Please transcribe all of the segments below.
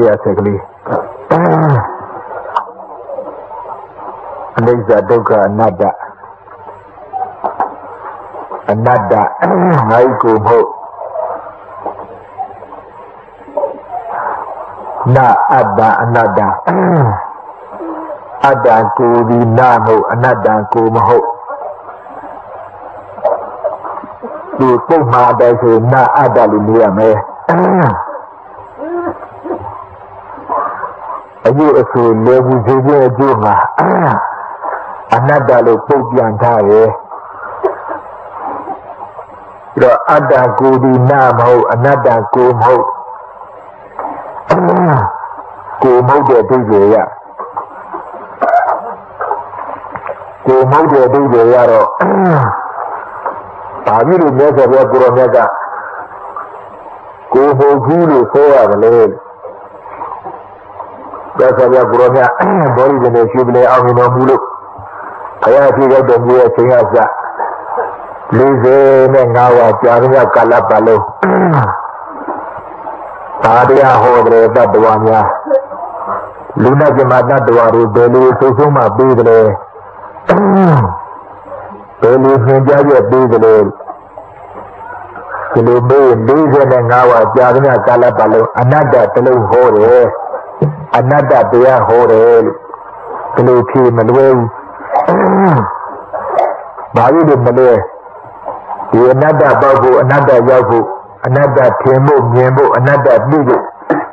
ya sekali anicca dukkha anatta ngai ko mဟုတ်na atta anatta atta ko di na mဟုတ်anatta koမဟုတ်ဒီပုံမှာအတိုင်းဆိုနာအတ္တလို့နေရမယ်အကျိုးအဆိုလေဘူးစေခြင်းအကျိုးမှာအနတ္တလို့ပုတ်ပြန်ထားတယ်ပြီးတော့အတ္တကိုဒီနာမဟုတ်အနတ္တကိုမဟုတ်ကိုမဟုတ်တဲ့အဓိပ္ပာယ်ရကိုမဟုတ်တဲ့အဓိပ္ပာယ်ရတော့ဘာဖြစ်လို့မြတ်စွာဘုရားကိုရောမြတ်ကကိုယ်ဟုတ်ဘူးလို့ဆိုရတယ်လေမြတ်စွာဘုရားကိုရောမြတ်ဘောဓိနဲ့ရှိပလေအောင်မြင်တော်မူလို့ဘုရားရှိတဲ့တော်မူရဲ့ချိန်ရစ45ဝါကြာတဲ့ကာလပတ်လုံးသာတရားဟောတဲ့တတ္တဝါများလူနာကျမတတ္တဝါတွေဘယ်လိုဆုံးဆုံးမှပြီးတယ်ဘယ်လိုသင်ကြားရပေးကြလဲဒီလိုမေး45ဝါကြာတဲ့ကာလပတ်လုံးအနတ္တတလုံးဟောတယ်အနတ္တတရားဟောတယ်လို့ဒီလိုဖြေမလွယ်ဘူးဘာလို့မလဲဒီအနတ္တပေါက်ဖို့အနတ္တရောက်ဖို့အနတ္တထင်ဖို့မြင်ဖို့အနတ္တသိဖို့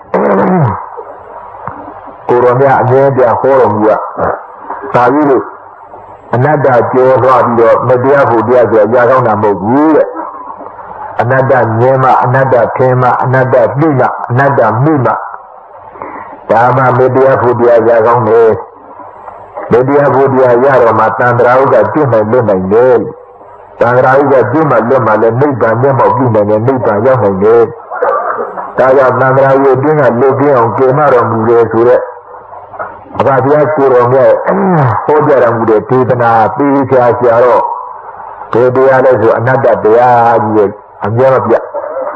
ကိုရောမြအမြဲတမ်းဟောတော်မူတာဒါကြီးလို့အနတ္တကျော်သွားပြီးတော့မတရားဖို့တရားဆိုအရာကောင်းတာမဟုတ်ဘူးတဲ့အနတ္တမြင်မှအနတ္တထင်မှအနတ္တသိမှအနတ္တမှုမှဒါမှမတရားဖို့တရားအရာကောင်းတယ်မတရားဖို့တရားရတော့မှတန်ត្រာဥကကျွတ်နိုင်လွတ်နိုင်တယ်တန်ត្រာဥကကျွတ်မှလွတ်မှလည်းနိဗ္ဗာန်မျက်မှောက်ပြုနိုင်တယ်နိဗ္ဗာန်ရောက်နိုင်တယ်ဒါကြောင့်တန်ត្រာဥအတွင်းကလွတ်ပြအောင်ကြင်မတော်မူတယ်ဆိုတဲ့အဘဘုရားကိုယ်တော်မြတ်ဟောကြားတော်မူတဲ့ဒေသနာပြီးချာချာတော့ဒီတရားလဲဆိုအနတ္တတရားကြီးရဲ့အမြဲမပြတ်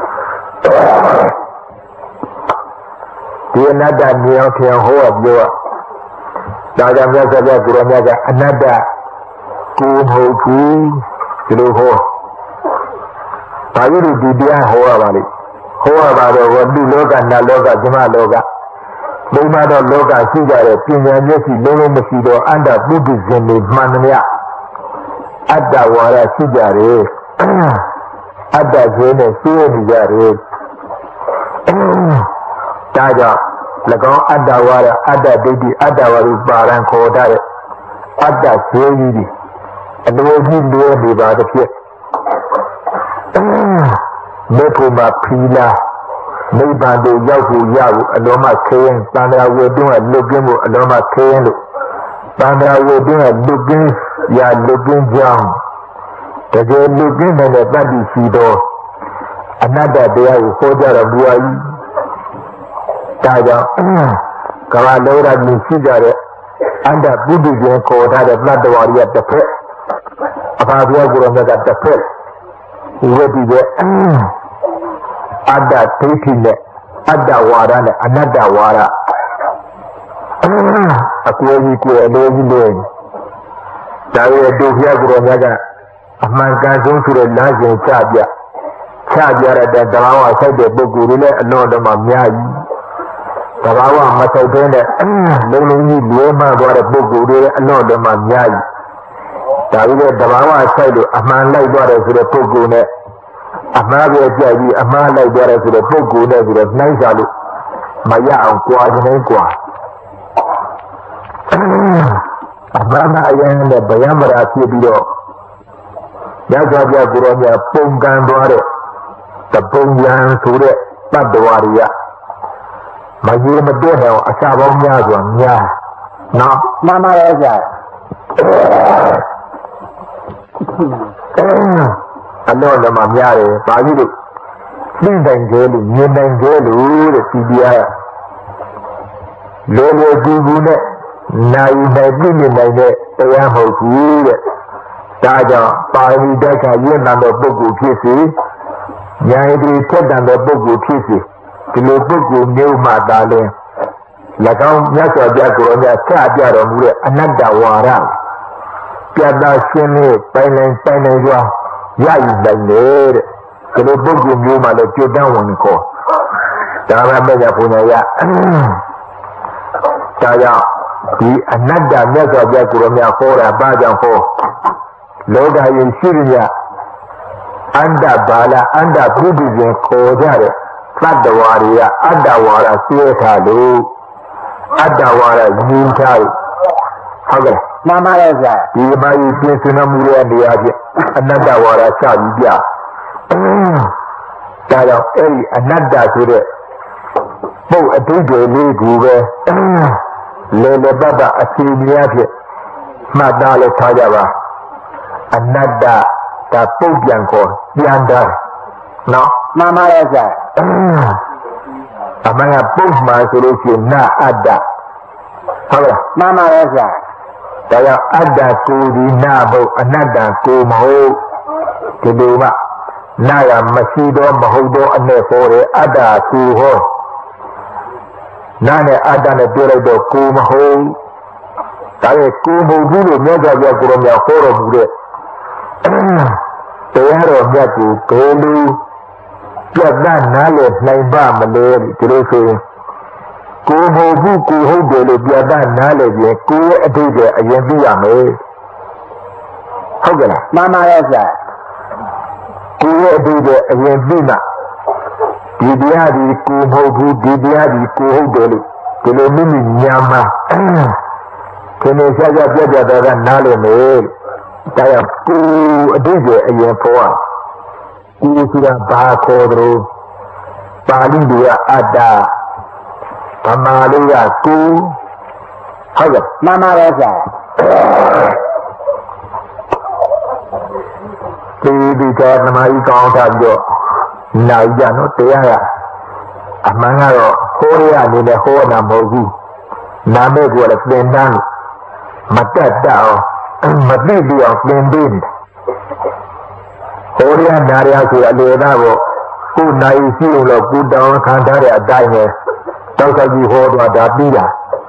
ဒီအနတ္တမြင်အောင်ထင်အောင်ဟောပြောဒါကြောင့်မြတ်စွာဘုရားကိုယ်တော်မြတ်ကအနတ္တကိုယ်ဟုတ်ဘူးဒီလိုဟောဘာလို့ဒီတရားဟောရပါလိမ့်ဟောရပါတော့လူလောကနတ်လောကဇမလောကဘုံမှာတော့လောကရှိကြတဲ့ပညာမျက်စိလုံးလုံးမရှိတော့အတ္တပုဒ်ဇင်တွေမှန်သမျှအတ္တဝါဒရှိကြတယ်အတ္တဇင်းနဲ့သိနေကြတယ်ဒါကြောင့်၎င်းအတ္တဝါဒအတ္တဒိဋ္ဌိအတ္တဝါဒပါရန်ခေါ်တဲ့အတ္တဇင်းကြီးတွေအလိုကြီးလွဲနေပါသဖြင့်မေဖို့မှာဖီလာနိဗ္ဗာန်ကိုရောက်ဖို့ရဖို့အလုံးမခဲရင်သံဃာဝေတွင်းကလွတ်ကင်းဖို့အလုံးမခဲရင်လို့သံဃာဝေတွင်းကလွတ်ကင်းရာလွတ်ကင်းကြောင်းတကယ်လွတ်ကင်းတဲ့တတ္တိရှိသောအနတ္တတရားကိုဟောကြားတော်မူပါ၏ဒါကြောင့်ကမ္ဘာလောကကြီးရှိကြတဲ့အတ္တပုဒ်ဇင်ခေါ်ထားတဲ့တတ္တဝါတွေတစ်ဖက်အဘဘုရားကိုယ်တော်မြတ်ကတစ်ဖက်ဒီဝိတ္တိကအတ္တဒိဋ္ဌိနဲ့အတ္တဝါဒနဲ့အနတ္တဝါဒအကွဲကြီးကိုအလိုကြီးလို့ဒါရဲ့ဒုက္ခကိုယ်တော်မြတ်ကအမှန်ကန်ဆုံးဆိုတဲ့လမ်းစဉ်ချပြရတဲ့တဘာဝဆိုင်တဲ့ပုဂ္ဂိုလ်တွေလည်းအလွန်တော်မှများကြီးတဘာဝမဆိုင်တဲ့လုံးလုံးကြီးလွဲမှသွားတဲ့ပုဂ္ဂိုလ်တွေလည်းအလွန်တော်မှများကြီးဒါပြီးတော့တဘာဝဆိုင်လို့အမှန်လိုက်သွားတယ်ဆိုတဲ့ပုဂ္ဂိုလ်နဲ့အမှားပဲကြိုက်ပြီးအမှားလိုက်သွားတယ်ဆိုတဲ့ပုဂ္ဂိုလ်နဲ့ဆိုတော့နှိုင်းစားလို့မရအောင်ကြွားခြင်းကွာအမှားအရင်နဲ့ဗယံမရာဖြစ်ပြီးတော့ရသော်ပြကိုရောမြပုံကံသွားတဲ့တပုံရန်ဆိုတဲ့တတ္တဝါတွေကမရေမတွက်အောင်အစာပေါင်းများစွာများနော်မှန်ပါရဲ့ကြာအလောလမများတယ်ဘာကြီးလို့သိနိုင်ကြလို့မြင်နိုင်ကြလို့တဲ့ဒီတရားလောလောကူကူနဲ့နိုင်နိုင်ပြည့်မြင်နိုင်တဲ့တရားမဟုတ်ဘူးတဲ့ဒါကြောင့်ပါရမီတက်ခါရင့်တဲ့ပုဂ္ဂိုလ်ဖြစ်စေဉာဏ်ရည်ထက်တဲ့ပုဂ္ဂိုလ်ဖြစ်စေဒီလိုပုဂ္ဂိုလ်မျိုးမှသာလဲ၎င်းမြတ်စွာဘုရားကိုယ်တော်မြတ်ချပြတော်မူတဲ့အနတ္တဝါဒပြတ်သားရှင်းလင်းပိုင်နိုင်စွာရယူနိုင်တယ်တဲ့ဒီလိုပုဂ္ဂိုလ်မျိုးမှလည်းကြွတန်းဝင်ခေါ်ဒါမှမဲ့ရပုံရဒါကြောင့်ဒီအနတ္တမြတ်စွာဘုရားကိုယ်တော်မြတ်ဟောတာဘာကြောင့်ဟောလောကရင်ရှိရအန္တဘာလအန္တပုဒ်ပြင်ခေါ်ကြတဲ့သတ္တဝါတွေကအတ္တဝါဒသိရထားလို့အတ္တဝါဒညီထားလို့ဟုတ်ကဲ့မှန်ပါရဲ့ဆရာဒီမှာပြင်ဆင်မှုရဲ့နေရာဖြင့်အနတ္တဝါဒစပြီးပြဒါကြောင့်အဲ့ဒီအနတ္တဆိုတဲ့ပုတ်အတိတ်တွေလေးကူပဲလေပတ်တာအစီအများဖြင့်မှတ်သားလို့ထားကြပါအနတ္တဒါပုတ်ပြန်ခေါ်ပြန်တာနော်မှန်ပါရဲ့ဆရာအမှန်ကပုတ်မှဆိုလို့ရှိရင်နာအတ္တဟုတ်လားမှန်ပါရဲ့ဆရာဒါကြောင့်အတ္တကိုဒီနာဘုအနတ္တကိုမဟုတ်ဒီလိုမှနာရမရှိတော့မဟုတ်တော့အနေပေါ်တယ်အတ္တကိုဟောနာနဲ့အတ္တနဲ့ပြောလိုက်တော့ကိုမဟုတ်ဒါရဲ့ကိုမဟုတ်ဘူးလို့မြတ်စွာဘုရားကိုယ်တော်မြတ်ဟောတော်မူတဲ့တရားတော်မြတ်ကိုဘယ်လိုပြတ်သားနားလည်နိုင်ပါမလဲဒီလိုဆိုရင်ကိုမဟုတ်ဘူးကိုဟုတ်တယ်လို့ပြတ်သားနားလည်ရင်ကိုရဲ့အတိတ်ကအရင်သိရမယ်ဟုတ်ကဲ့လားမှန်ပါရဲ့ဆရာကိုရဲ့အတိတ်ကအရင်သိမှဒီတရားဒီကိုမဟုတ်ဘူးဒီတရားဒီကိုဟုတ်တယ်လို့ဒီလိုမိမိညာမှာခင်းနေကြပြတ်တော့နားလည်မယ်ဒါကြောင့်ကိုအတိတ်ကအရင်ပေါ်ကိုဆိုတာဘာခေါ်တယ်ပါဠိတွေကအတ္တဗမာလေးကကိုဟုတ်ကဲ့မှန်ပါရဲ့ဆရာဒီကနမကြီးကောင်းတာပြီးတော့နိုင်ကြနော်တရားကအမှန်ကတော့ဟောရအနေနဲ့ဟောတာမဟုတ်ဘူးနာမည်ကလည်းသင်တန်းမတက်တော့မသိပြီးအောင်သင်ပေးတယ်ဟောရနာရဆိုအလေသားကိုကိုယ်နိုင်ရှိလို့ကိုတောင်းခံထားတဲ့အတိုင်းပဲတောက်ကြီးဟောတော့ဒါပြီးတာ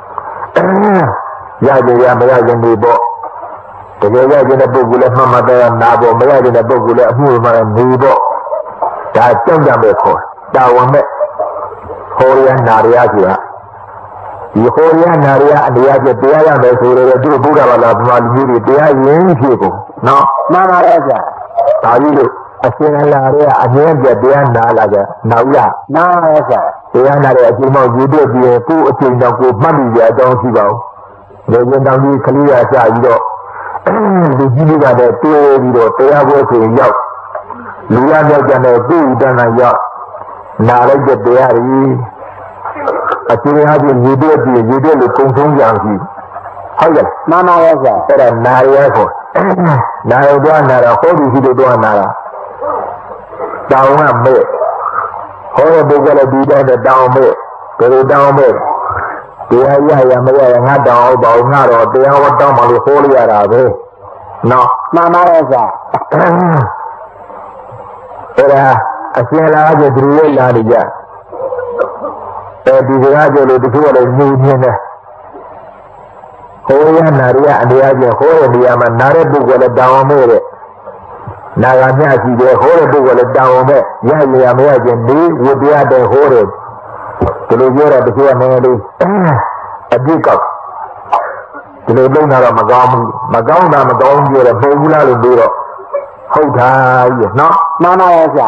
ရကြရမရရင်ဒီပေါ့တကယ်ရခြင်းတဲ့ပုဂ္ဂိုလ်လည်းမှတ်တယ်နာပေါ့မရခြင်းတဲ့ပုဂ္ဂိုလ်လည်းအမှုမှလည်းနေပေါ့ဒါကြောက်ကြမဲ့ခေါ်တာဝန်မဲ့ဟောရနာရဆိုတာဒီဟောရနာရအနေအချင်းတရားရမယ်ဆိုတော့သူဘုရားဘာသာဗမာလူမျိုးတွေတရားရင်းဖြစ်ကုန်နော်မှန်ပါရဲ့ဆရာဒါကြီးလို့အရှင်အလာတွေကအမြဲပြတရားနာလာကြနောက်ရနာရဲ့ဆရာတရားနာတဲ့အချိန်မှယူပြပြီးကိုယ်အချိန်တော့ကိုမှတ်မိကြအကြောင်းရှိပါဘူးလေရင်တောင်ကြီးခလေးရကြပြီးတော့လူကြီးတွေကလည်းတိုးပြီးတော့တရားပွဲဆိုရင်ရောက်လူရမြောက်ကြတဲ့ကိုယ်ဥဒ္ဒနာရောက်နာလိုက်တဲ့တရားတွေအကျိုးအချင်းယူပြပြီးယူပြလို့ကုံဆုံးကြပြီဟုတ်ကဲ့မှန်ပါရဲ့ဆရာအဲ့ဒါနာရဲခေါ်နာရတော့နာရဟောဒီရှိလို့တော့နာရတောင်းရမဲ့ဟောတဲ့ပုဂ္ဂိုလ်လည်းဒီတဲ့တောင်းမဲ့ဘယ်လိုတောင်းမဲ့တရားရမရငါတောင်းအောင်ပါငါတော့တရားဝတ်တောင်းမှလို့ဟောလိုက်ရတာပဲနော်မှန်ပါရဲ့ဆရာအဲ့ဒါအရှင်လာကျသူရဲ့လာနေကြအဲဒီစကားကြလို့တချို့လည်းညှိနေတယ်ဟောရနာရအနေအချင်းဟောတဲ့နေရာမှာနာတဲ့ပုဂ္ဂိုလ်လည်းတောင်းအောင်မဲ့တဲ့နာဂမြရှိတယ်ဟောတဲ့ပုဂ္ဂိုလ်လည်းတောင်းအောင်မဲ့ရရမရချင်းဒီဝိတရားတဲ့ဟောတယ်ဒီလိုပြောတာတချို့ကနည်းနည်းလေးအပြစ်ကောက်ဒီလိုလုံးတာတော့မကောင်းဘူးမကောင်းတာမကောင်းပြောတော့ပုံဘူးလားလို့ပြောတော့ဟုတ်တာကြီးနော်မှန်ပါရဲ့ဆရာ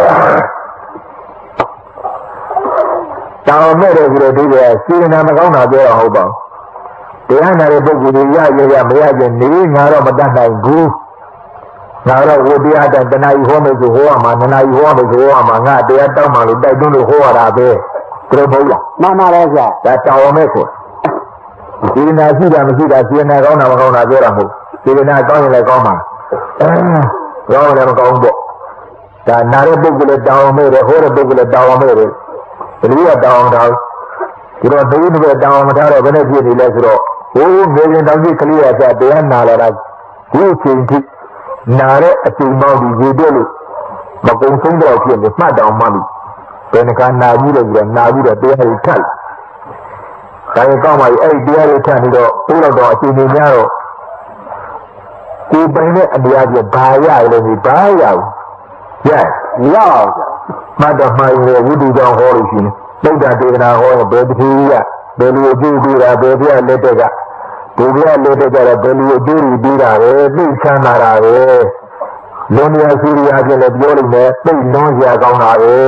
တောင်းမဲ့တယ်ဆိုတော့ဒီကစေနာမကောင်းတာပြောတော့ဟုတ်ပါဘူးတရားနာတဲ့ပုဂ္ဂိုလ်တွေရမရချင်းနေငါတော့မတတ်နိုင်ဘူးငါတော့ဝိတရားတဏှာကြီးဟောမယ်ဆိုဟောရမှာနနာကြီးဟောမယ်ဆိုဟောရမှာငါတရားတောင်းမှလို့တိုက်တွန်းလို့ဟောရတာပဲဘယ်လိုမဟုတ်လားမှန်ပါရဲ့ဆရာဒါတောင်းမဲ့ဆိုစေနာရှိတာမရှိတာစေနာကောင်းတာမကောင်းတာပြောတာမဟုတ်စေနာကောင်းရင်လည်းကောင်းမှာကောင်းတယ်မကောင်းပေါ့ဒါနာတဲ့ပုဂ္ဂိုလ်လည်းတောင်းမဲ့တယ်ဟောတဲ့ပုဂ္ဂိုလ်လည်းတောင်းမဲ့တယ်ဘယ်လိုကတောင်းတာဒီတော့ဒိဋ္ဌိနဲ့တောင်းမထားတော့ဘယ်နဲ့ဖြစ်နေလဲဆိုတော့ဟိုးနေရင်တောင်းကြည့်ကလေးရကြတရားနာလာတာဒီအချိန်ထိနာတဲ့အချိန်ပေါင်းဒီရေတက်လို့မကုံဆုံးတော့ဖြစ်နေမှတ်တောင်မှလို့ဘယ်နှခါနာဘူးလဲဆိုတော့နာဘူးတော့တရားတွေထက်ဟဒါရင်ကောင်းပါပြီအဲ့ဒီတရားတွေထပ်ပြီးတော့ဘုရားတော်အရှင်ကြီးများတော့ကိုယ်ပိုင်တဲ့အတရားပြဘာရလို့ဒီဘာရဘူးရမရအောင်မှတ်တော်မှန်ရဝိတုကြောင့်ဟောလို့ရှိရင်ဗုဒ္ဓဒေသနာဟောရင်ဘယ်တတိယဘယ်လိုအကျိုးပေးတာဘယ်ပြလက်တက်ကဘုရားလက်တက်ကြတော့ဘယ်လိုအကျိုးပေးတာပဲသိချမ်းသာတာပဲလွန်ရစီရီယာကျလည်းပြောလိုက်မယ်သိလွန်စရာကောင်းတာပဲ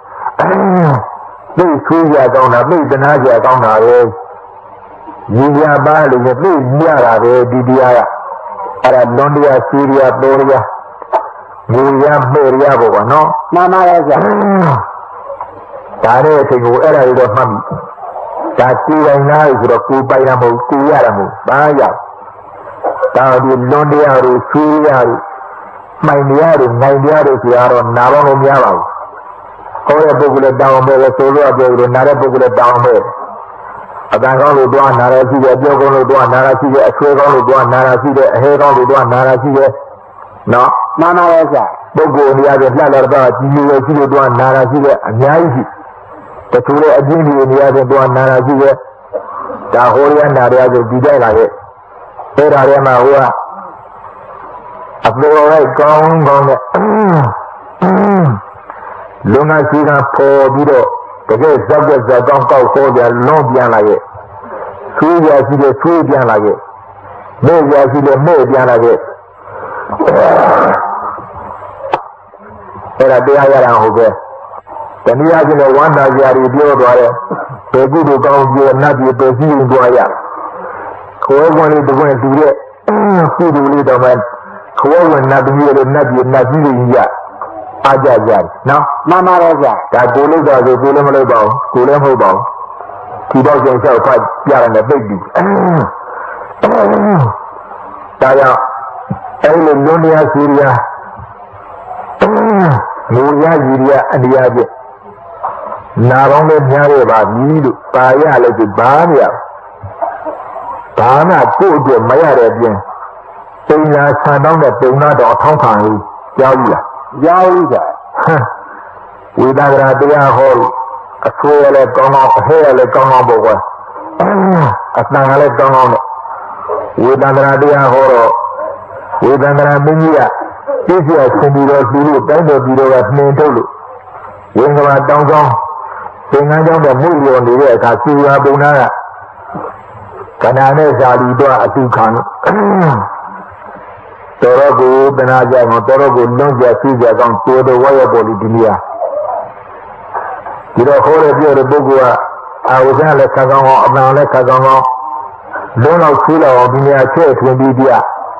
သိဆူးစရာကောင်းတာသိတနာစရာကောင်းတာပဲညီရပါလို့သိရတာပဲဒီတရားကအဲ့ဒါလွန်တရားစီရီယာတော်ရငူရမေရဘောကနော်မှန်ပါရဲ့ဆရာဒါနဲ့အချိန်ကိုအဲ့ဒါတွေတော့မှတ်ပြီဒါကိုယ်ပိုင်လားဆိုတော့ကိုယ်ပိုင်တာမဟုတ်ကိုယ်ရတာမဟုတ်ဘာရောက်ဒါဒီလွန်တရားတွေဆူးရတွေမှိုင်တရားတွေနိုင်တရားတွေဆိုတော့နာပေါင်းလို့မရပါဘူးဟောတဲ့ပုဂ္ဂိုလ်တောင်းမယ်လို့ဆိုလို့ပြောလို့နားတဲ့ပုဂ္ဂိုလ်တောင်းမယ်အတန်ကောင်းလို့တော့နားရရှိတယ်ပြောကောင်းလို့တော့နားရရှိတယ်အဆွဲကောင်းလို့တော့နားရရှိတယ်အဟဲကောင်းလို့တော့နားရရှိတယ်နော်မှန်ပါရဲ့ဆရာပုဂ္ဂိုလ်နေရာကျလှလာတော့ကြီးကြီးရဲ့ရှိလို့တော့နားရရှိတယ်အများကြီးရှိတချို့လည်းအကျဉ်းကြီးနေရာကျတော့နားရရှိတယ်ဒါဟောရနာရဆိုဒီတိုက်လာရဲ့အဲ့ဒါထဲမှာဟိုကအပေါ်လိုက်ကောင်းကောင်းနဲ့လုံငါရှိကပေါ်ပြီးတော့တကယ်ဇောက်ကဇောက်ကောင်းကောက်ခေါ်ကြလွန်ပြန်လာရဲ့ဆွေးရရှိတဲ့ဆွေးပြန်လာရဲ့မဲ့ရရှိတဲ့မဲ့ပြန်လာရဲ့အဲ့ဒါတရားရတာဟုတ်ပဲတနည်းအားဖြင့်ဝန္တာကြာရီပြောသွားတယ်ဘယ်ကုသိုလ်ကောင်းပြောနတ်ပြည်ပဲရှိရင်သွားရခေါ်ဝင်လေးတကွန်းတူတဲ့ကုသိုလ်လေးတော့မှခေါ်ဝင်နတ်ပြည်လေးနတ်ပြည်နတ်ကြီးတွေရအားကြကြနော်မှန်ပါတော့ဗျာဒါကိုလို့တော့ဆိုကိုလည်းမလုပ်ပါဘူးကိုလည်းမဟုတ်ပါဘူးဒီတော့ကျန်လျှောက်ဖတ်ပြရတယ်ပိတ်ပြီးဒါကြောင့်အဲ့လိုလွန်တရားစီရီယာငိုရစီရီယာအနိယာပြနာပေါင်းလည်းများခဲ့ပါပြီလို့ပါရလည်းဒီဘာမရဘာမှကိုယ့်အတွက်မရတဲ့အပြင်ပိန်လာဆန်တောင်းတဲ့ပုံနာတော်အထောင်းခံလို့ကြောက်ဘူးလားကြောက်ဘူးကဝိသကရာတရားဟောအဆိုးရလည်းကောင်းကောင်းအဟဲရလည်းကောင်းကောင်းပေါ့ကွာအတန်ကလည်းကောင်းကောင်းနဲ့ဝိသကရာတရားဟောတော့ဝိသကရာမင်းကြီးကပြည့်စုံဆင်ပြီးတော့သူတို့တိုင်းတော်ပြီးတော့ကနှင်ထုတ်လို့ဝိင္ကမတောင်းကောင်းသင်္ကန်းကျောင်းတဲ့မှုလျော်နေတဲ့အခါစီဝါပုံနာကကဏ္ဍနဲ့ဇာတိတော့အတူခံလို့တော်တော့ကိုတနာကြအောင်တော်တော့ကိုလွန်ကြစီးကြအောင်တိုးတော့ဝရပေါ်လို့ဒီနေရာဒီတော့ခေါ်ရပြောတဲ့ပုဂ္ဂိုလ်ကအာဝဇ္ဇလည်းခါကောင်းအောင်အပံလည်းခါကောင်းအောင်လုံးလောက်ဆူးလောက်အောင်ဒီနေရာချဲ့ထွင်ပြီးပြ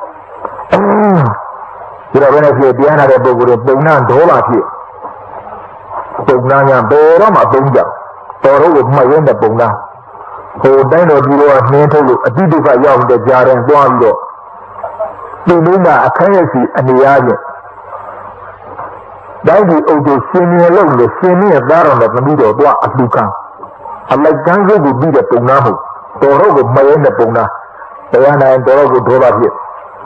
ဒီတော့ဘယ်နဲ့ဖြစ်တရားနာတဲ့ပုဂ္ဂိုလ်တွေပုံနာဒေါ်လာဖြစ်ပုံနာညာဘယ်တော့မှပုံကြတော်တော့ကိုမှတ်ရတဲ့ပုံနာဟိုတိုင်းတော်ပြီးတော့နှင်းထုတ်လို့အတိဒုက္ခရောက်တဲ့ကြားရင်သွားပြီးတော့ဒီလိုမှအခက်ရစီအနေအားဖြင့်တိုင်းဒီအုပ်တို့ရှင်မြင်လို့လေရှင်မြင်သားတော်နဲ့သမီးတော်တော့အလှခံအလိုက်ကန်းစုကိုပြီးတဲ့ပုံနာဟုတ်တော်တော့ကိုမရဲတဲ့ပုံနာတရားနိုင်တော်တော့ကိုဒေါသဖြစ်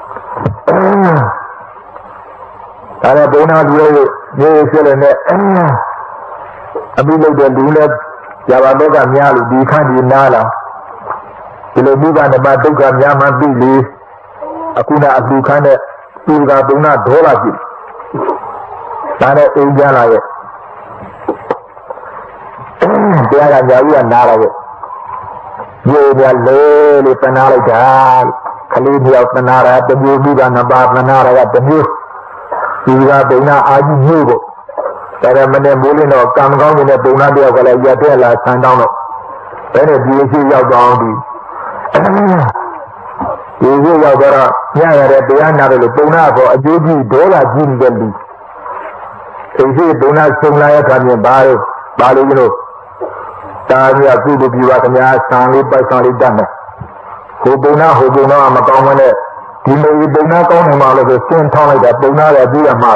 ဒါနဲ့ပုံနာပြောလို့နေဖြစ်လည်းနဲ့အပြီးလို့တဲ့လူနဲ့ဇာဘာတော့ကများလို့ဒီခန့်ဒီနားလာဒီလိုမိဘနှစ်ပါးဒုက္ခများမှသိလေအခုနအလူခန်းနဲ့သူကပုံနာဒေါ်လာကြည့်ဒါနဲ့အိမ်ကြလာရဲ့တရားကညာကြီးကနားလာရဲ့ရေပြလေလို့တနာလိုက်တာခလေးတယောက်တနာရတမျိုးမိဘနှစ်ပါးတနာရကတမျိုးသူကပုံနာအာကြီးမျိုးကိုဒါရမနဲ့မိုးလင်းတော့ကံကောင်းနေတဲ့ပုံနာတယောက်ကလည်းရက်တဲ့လာဆန်းတောင်းတော့ဘယ်နဲ့ဒီရှိရောက်တော့ဒီကိုရောက်တော့ညရတဲ့တရားနာတယ်လို့ပုံနာပေါ်အကျိုးကြီးဒေါ်လာကြီးနေတဲ့လူအိမ်ရှိပုံနာဆုံလာရတာမြင်ပါလို့တာမြတ်ကုသိုလ်ပြုပါခင်ဗျာဆံလေးပိုက်ဆံလေးတတ်မယ်ဟိုပုံနာမကောင်းမနဲ့ဒီလိုပုံနာကောင်းနေမှာလို့ဆိုစင်ထောင်းလိုက်တာပုံနာလည်းပြီးရမှာ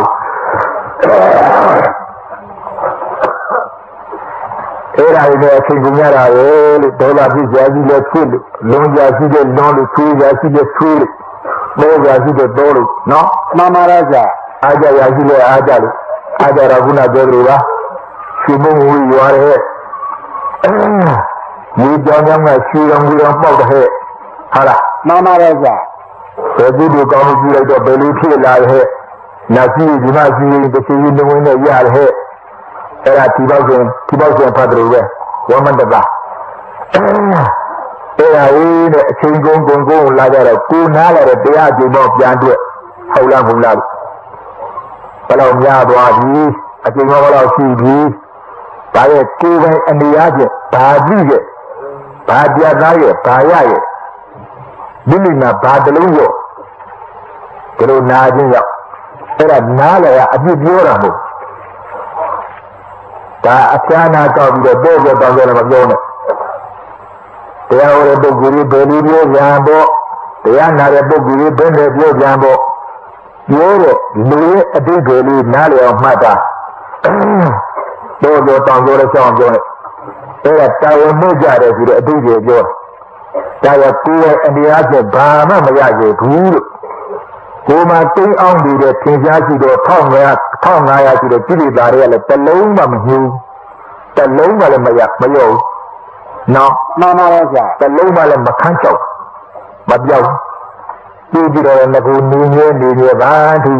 အဲ့ဒါလည်းအချိန်ကုန်ရတာလေလို့ဒေါ်လာပြည့်စရာကြီးလည်းဖြစ်လို့လုံးကြရှိတဲ့လွန်လို့ဆွေးကြရှိတဲ့ဆွေးလို့တော့ကြရှိတဲ့တော့လို့နော်မှန်ပါလားကြာအားကြရရှိတဲ့အားကြလို့အားကြတော့ခုနပြောသလိုပါရှင်မုံဝီရွာတဲ့ရေကြောင်ကြောင်ကရှူတော်ပေါက်တဲ့ဟဲ့ဟာလားမှန်ပါတယ်ဗျာဘယ်သူတို့ကောင်းကြည့်လိုက်တော့ဘယ်လိုဖြစ်လာလဲဟဲ့နာစီဒီမစီတစ်စီနေဝင်နဲ့ရတယ်ဟဲ့အဲ့ဒါဒီပေါက်စဉ်ဖတ်တယ်ပဲဝမန္တပါအဲ့ဒါဦးတဲ့အချိန်ကုန်လာကြတော့ကိုနားလာတဲ့တရားကြိမ်တော့ပြန်တွေ့ဟုတ်လားဘယ်လောက်များသွားပြီအချိန်ဘယ်လောက်ရှိပြီဒါရဲ့ကိုယ်ပိုင်အနေအချင်းဘာကြည့်ရဲ့ဘာပြတ်သားရဲ့ဘာရရဲ့မိမိမှာဘာတလုံးရောဒီလိုနာခြင်းရောက်အဲ့ဒါနားလည်းအပြစ်ပြောတာမဟုတ်ဒါအချမ်းနာတောက်ပြီးတော့တောင်းကြလည်းမပြောနဲ့တရားဟောတဲ့ပုဂ္ဂိုလ်ကြီးဘယ်လိုပြောပြန်ပေါ့တရားနာတဲ့ပုဂ္ဂိုလ်ကြီးဘယ်နဲ့ပြောပြန်ပေါ့ပြောတဲ့လူရဲ့အတိတ်တွေလေးနားလည်အောင်မှတ်တာတောင်းကြလည်းရှောင်းပြောနဲ့အဲ့ဒါတာဝန်မှုကြတယ်ဆိုတဲ့အတိတ်တွေပြောဒါကကိုယ်ရဲ့အနေအချင်းဘာမှမရကြဘူးလို့ကိုယ်မှာတိမ်အောင်နေတဲ့သင်ကြားရှိတော့1500ရှိတဲ့ကိလေသာတွေကလည်းတလုံးမှမညှိုးတလုံးမှလည်းမရောနော်မှန်ပါပါဗျာတလုံးမှလည်းမခန်းချောက်မပြောက်ပြီးတော့ငကူနေနေပါသူ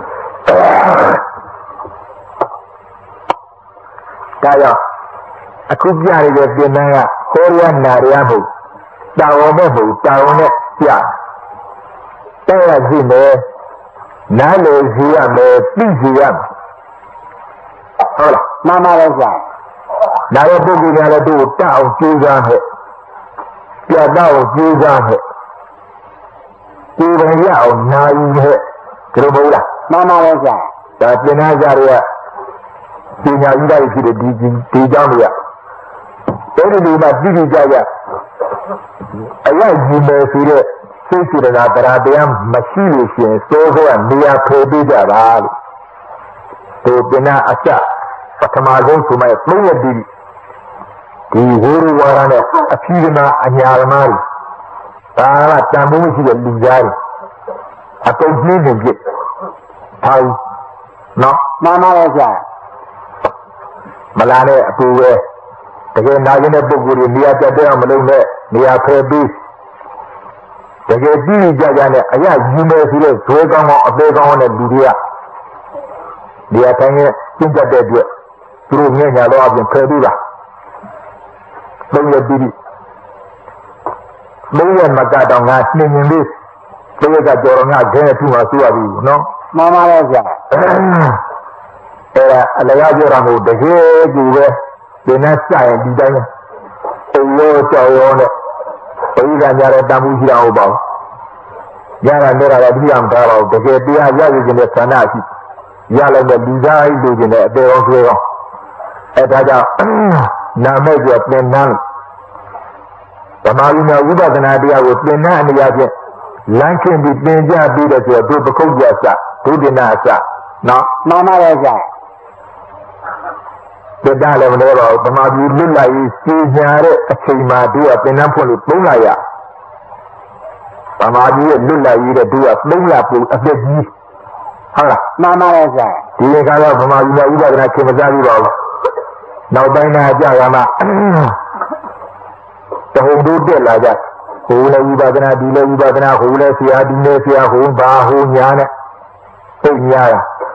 ဒါကြောင့်အခုပြရတဲ့ပြင်ပန်းကဟောရနာရမဟုတ်တာဝန်မဲ့ဘူးတာဝန်နဲ့ပြတဲ့ရရှိမယ်နားလေရှိရမယ်သိရှိရမယ်ဟုတ်လားမှန်ပါပါဗျာနာရပုဂ္ဂိုလ်များလည်းသူ့ကိုတတ်အောင်ကြိုးစားခဲ့ပြတ်အောင်ကြိုးစားခဲ့ဒီဘယ်ရအောင်နာယူခဲ့ဒီလိုမဟုတ်လားမှန်ပါပါဗျာဒါပြင်နာကြရပညာဥဒ္ဒရာဖြစ်တဲ့ဒီကြောင့်တွေကအဲ့ဒီလိုမှသိကြကြအရကြီးမယ်ဆိုတဲ့စိတ်စေတနာတရားမရှိလို့ရှိရင်စိုးကနေရာဖယ်ပေးကြတာလို့ဒီပညာအချက်ပထမဆုံးဆိုမှ3ရက်ဒီဝိရဝါရနဲ့အဖြီးနာအညာဓမ္မတွေဒါကတန်ဖိုးမရှိတဲ့လူသားတွေအကုန်ပြင်းနေပြစ်ဟာနော်မှန်ပါပါဗျာမလာတဲ့အတူပဲတကယ်နာကျင်တဲ့ပုဂ္ဂိုလ်တွေနေရာပြတ်တဲ့အောင်မလုပ်နဲ့နေရာဖယ်ပြီးတကယ်ကြည့်ကြနဲ့အရာယူမယ်ဆိုတဲ့ဇွဲကောင်းအသေးကောင်းတဲ့လူတွေကနေရာတိုင်းနဲ့ကျင့်တတ်တဲ့အတွက်သူတို့ငဲ့ညာတော့အပြင်ဖယ်ပြီးပါ3ရက်ပြီး3ရက်မကတော့ငါနှင်းလေး3ရက်ကကြော်တော့ငါခဲနဲ့ထူမှဆိုရပြီနော်မှန်ပါပါဗျာအဲ့ဒါအလျားပြောတာမဟုတ်တကယ်ကြည့်ပဲဒီနဲ့စရင်ဒီတိုင်းအိရောကြော်ရောနဲ့ပရိသတ်များတဲ့တန်ဖိုးရှိတာဟုတ်ပါဘူးရတာနဲ့တာလည်းပြအောင်ထားပါဘူးတကယ်တရားရရခြင်းနဲ့ဆန္ဒရှိရလိုက်တဲ့လူသားကြီးလိုချင်တဲ့အသေးအောင်ဆွဲအောင်အဲဒါကြောင့်နာမဲ့ပြသင်္นานဓမ္မဝိညာဉ်ဝိပဿနာတရားကိုသင်္นานအနေဖြင့်လမ်းခင်းပြီးသင်ကြပြီးတဲ့ဆိုတော့ဒုပကုတ်ကြစဒုဒိနာစနော်မှန်ပါပါဗျာဒါလည်းမလို့တော့ဓမ္မပြည်လွတ်လာရေးစီညာတဲ့အချိန်မှာတို့ကသင်္นานဖွင့်လို့3လရဓမ္မပြည်ရဲ့လွတ်လာရေးတဲ့တို့က3လပိုအသက်ကြီးဟုတ်လားမှန်ပါပါဗျာဒီကတော့ဓမ္မပြည်မှာဥပဒနာခင်မစားပြီးပါဘူးနောက်ပိုင်းမှာကြာကမှတဟုန်တို့တက်လာကြဟိုလည်းဥပဒနာဒီလည်းဥပဒနာဟိုလည်းဆရာဒီလည်းဆရာဟိုဘာဟိုညာနဲ့သိညာ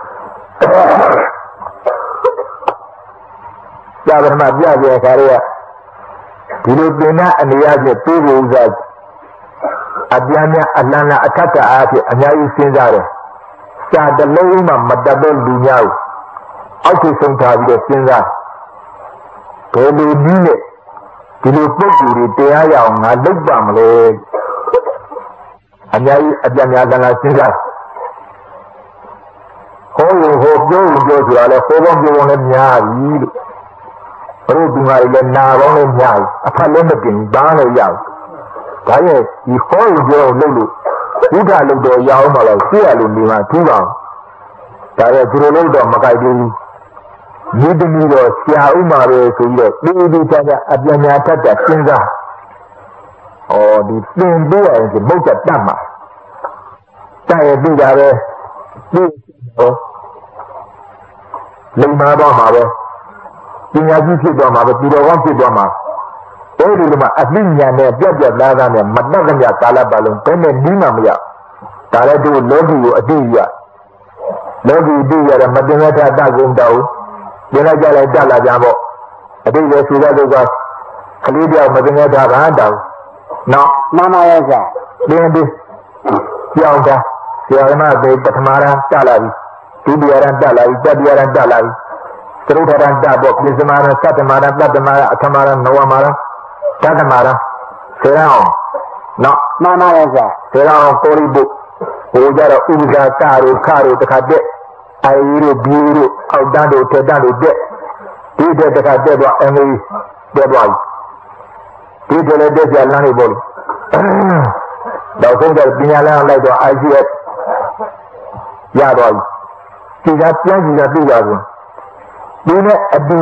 ကြာကမှပြပြခါရဒီလိုသင်္นานအနေအချင်းပြေးဖို့ဥစားအပြင်းများအလန်းလားအထက်အားဖြင့်အများကြီးစဉ်းစားတယ်စာတလုံးမှမတတ်တဲ့လူများကိုအောက်ထိဆုံးထားပြီးတော့စဉ်းစားဘယ်လိုနည်းနဲ့ဒီလိုပုဂ္ဂိုလ်တွေတရားရအောင်ငါလုပ်ပါမလဲအများကြီးအပြင်းများအလန်းလားစဉ်းစားဟောပြောဆိုတာလဲဟောပေါင်းပြောပေါင်းလည်းများပြီလို့ဘုရားဒီမှာလည်းနာပေါင်းလည်းများပြီအဖက်လည်းမတင်ဘာလို့ရအောင်ဒါရဲ့ဒီဟောပြောလုပ်လို့ဘုရားလုပ်တော့ရအောင်မလားသိရလို့နေမှာထူးပါဒါရဲ့သူတို့လို့တော့မကြိုက်ဘူးဒီတမျိုးတော့ဆရာဥမာပဲဆိုပြီးတော့ဒီချာချာအပြညာတတ်တာစဉ်းစားဒီသင်ပေးရရင်ဘုရားတတ်မှာတာရဲ့ပြတာပဲဒီလိမ္မာတော့မှာပဲပညာကြီးဖြစ်သွားမှာပဲသူတော်ကောင်းဖြစ်သွားမှာဘုအဲ့ဒီမှာအသိဉာဏ်နဲ့ပြတ်ပြတ်သားသားနဲ့မတတ်ကြကာလပတ်လုံးဘယ်နဲ့နီးမှမရဒါလည်းသူလောကီကိုအတိရလောကီတိရတဲ့မတင်ရတာတကုံတောင်းပြင်လိုက်ကြလိုက်တက်လာကြပေါ့အတိပဲဆိုတဲ့ဒုက္ခကလေးပြောက်မတင်ရတာကတောင်းနော်မှန်ပါရဲ့ဆရာသင်ပြီးကြောင်းတာဆရာမတွေပထမရန်တက်လာပြီဒုတိယရန်တက်လာပြီတတိယရန်တက်လာပြီသရုပ်ထရန်တက်ပေါ့ပြစ္စမရန်သတ္တမရန်တတ္တမရန်အထမရန်နဝမရန်တတ္တမရန်ဆေရအောင်နော်မှန်ပါရဲ့ဆရာဆေရအောင်ကိုရိပုဟိုကြတော့ဥပဇာကတို့ခတို့တခါတက်အိုင်တို့ဘီတို့အောက်တန်းတို့ထက်တန်းတို့တက်ဒီတက်တခါတက်တော့အမေတက်သွားပြီဒီတက်လည်းတက်ကြလမ်းနေပေါ့လေတော့ဆုံးတဲ့ပညာလမ်းလိုက်တော့ ICS ရတော့ဒီကပြန်ကြည့်ရပြပါဘူးဒီနဲ့အတူ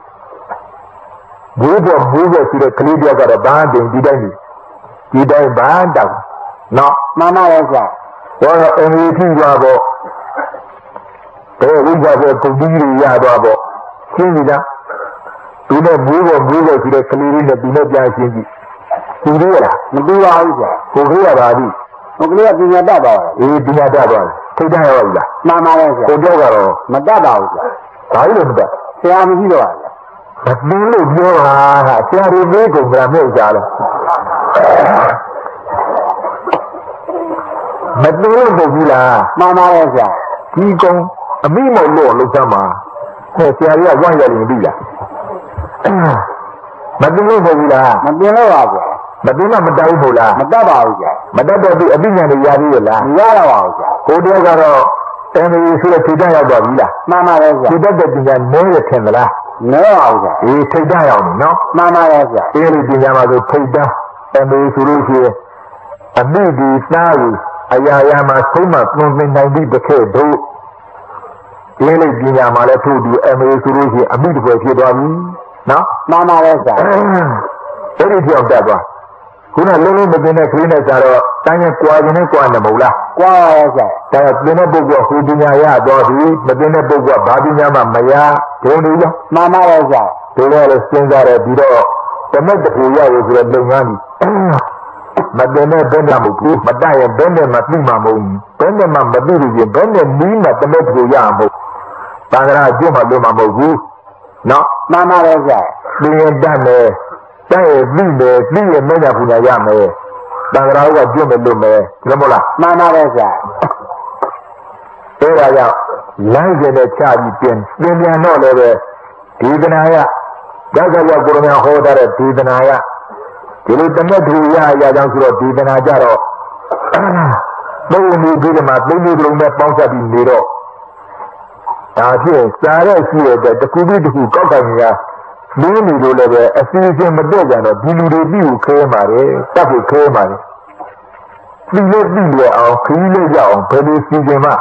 ဘိုးတော်ဆိုတဲ့ကလေးတယောက်ကတော့ဘာတင်ဒီတိုင်းဘာတောက်နော်မှန်ပါရဲ့ဆရာတော့အမေထိသွားပေါ့ဘယ်ဝိဇ္ဇာပဲကုန်ပြီးရသွားပေါ့ရှင်းပြီလားဒီနဲ့ဘိုးတော်ဆိုတဲ့ကလေးလေးနဲ့ဒီနဲ့ပြန်ရှင်းကြည့်သူရလားမတူပါဘူးဆရာကိုခေးရပါပြီဟိုကလေးကပညာတတ်ပါအေးပညာတတ်ပါထိတ်တန့်ရောပြီလားမှန်ပါရဲ့ဆရာကိုတော့ကတော့မတတ်ပါဘူးဆရာဘာလို့မတတ်ဆရာမရှိတော့ပါဘူးမသိလို့ပြောတာဟာဆရာတွေပြေးကုန်ကြမဟုတ်ကြလားမသိလို့မဟုတ်ဘူးလားမှန်ပါရဲ့ဆရာဒီကောင်အမိမော်လို့လောက်သမှာဟဲ့ဆရာကြီးကဝမ်းရရင်ပြီလားမသိလို့မဟုတ်ဘူးလားမသိလို့ပါဗျာမသိမှမတောင်းဘူးလားမတတ်ပါဘူးကြာမတတ်တော့ဒီအပိညာတွေရသေးရလားမရတော့ပါဘူးကြာကိုတယောက်ကတော့တန်ရီဆိုတဲ့ထိတ်တန့်ရောက်သွားပြီလားမှန်ပါရဲ့ကြာထိတ်တဲ့ပညာနဲရထင်သလားနဲပါဘူးကြာအေးထိတ်တန့်ရောက်နေနော်မှန်ပါရဲ့ကြာအေးဒီပညာမှာဆိုထိတ်တန့်တန်ရီဆိုလို့ရှိရင်အမိဒီသားကိုအရာရာမှာဆုံးမသွန်သင်နိုင်ပြီးတစ်ခဲတို့ဒီလေးပညာမှာလည်းထို့တူအမေဆိုလို့ရှိရင်အမိတစ်ပွဲဖြစ်သွားပြီနော်မှန်ပါရဲ့ကြာအဲ့ဒီပြောက်တက်သွားခုနလုံးလုံးမသိတဲ့ခရီးနဲ့ကြတော့တိုင်းရဲ့ကြွာခြင်းနဲ့ကြွာနေမဟုတ်လားကြွာပါရဲ့ဆရာဒါကသင်တဲ့ပုဂ္ဂိုလ်ဟိုပညာရတော့ပြီမသိတဲ့ပုဂ္ဂိုလ်ကဘာပညာမှမရဒုံနေရောမှန်ပါရဲ့ဆရာဒီလိုလည်းစဉ်းစားရပြီးတော့ဓမ္မတခုရလို့ဆိုတဲ့လုပ်ငန်းကြီးမသိတဲ့ဘယ်နဲ့မဟုတ်ဘူးမတတ်ရင်ဘယ်နဲ့မှသိမှာမဟုတ်ဘူးဘယ်နဲ့မှမသိလို့ရင်ဘယ်နဲ့နီးမှဓမ္မတခုရမှာမဟုတ်ဘာသာအကျိုးမှလို့မှမဟုတ်ဘူးနော်မှန်ပါရဲ့ဆရာသင်တတ်မယ်တဲ့ပြီးတယ်ပြီးရင်မင်းကပူညာရမယ်တန်ခါကကျွတ်မယ်လို့မယ်ဒီလိုမဟုတ်လားမှန်ပါတယ်ဆရာအဲဒါကြောင့်လမ်းကျင်တဲ့ချပြီးပြန်တော့လည်းပဲဒေသနာရရသော်ကိုရမဟောထားတဲ့ဒေသနာရဒီလိုတမက်ထူရကြောင်းဆိုတော့ဒေသနာကြတော့ဘုံဒီဒီမှာသိနေကြလုံးနဲ့ပေါင်းစပ်ပြီးနေတော့ဒါဖြင့်စားရရှိရတဲ့တခုပြီးတခုကောက်ကန်ညာလင်းနေလို့လည်းပဲအစီအစဉ်မတက်ကြတော့ဒီလူတွေပြီးကိုခဲမှာတယ်တတ်ဖို့ခဲမှာတယ်ပြီးလို့အောင်ခီးလို့ရအောင်ဘယ်လိုစီစဉ်မှ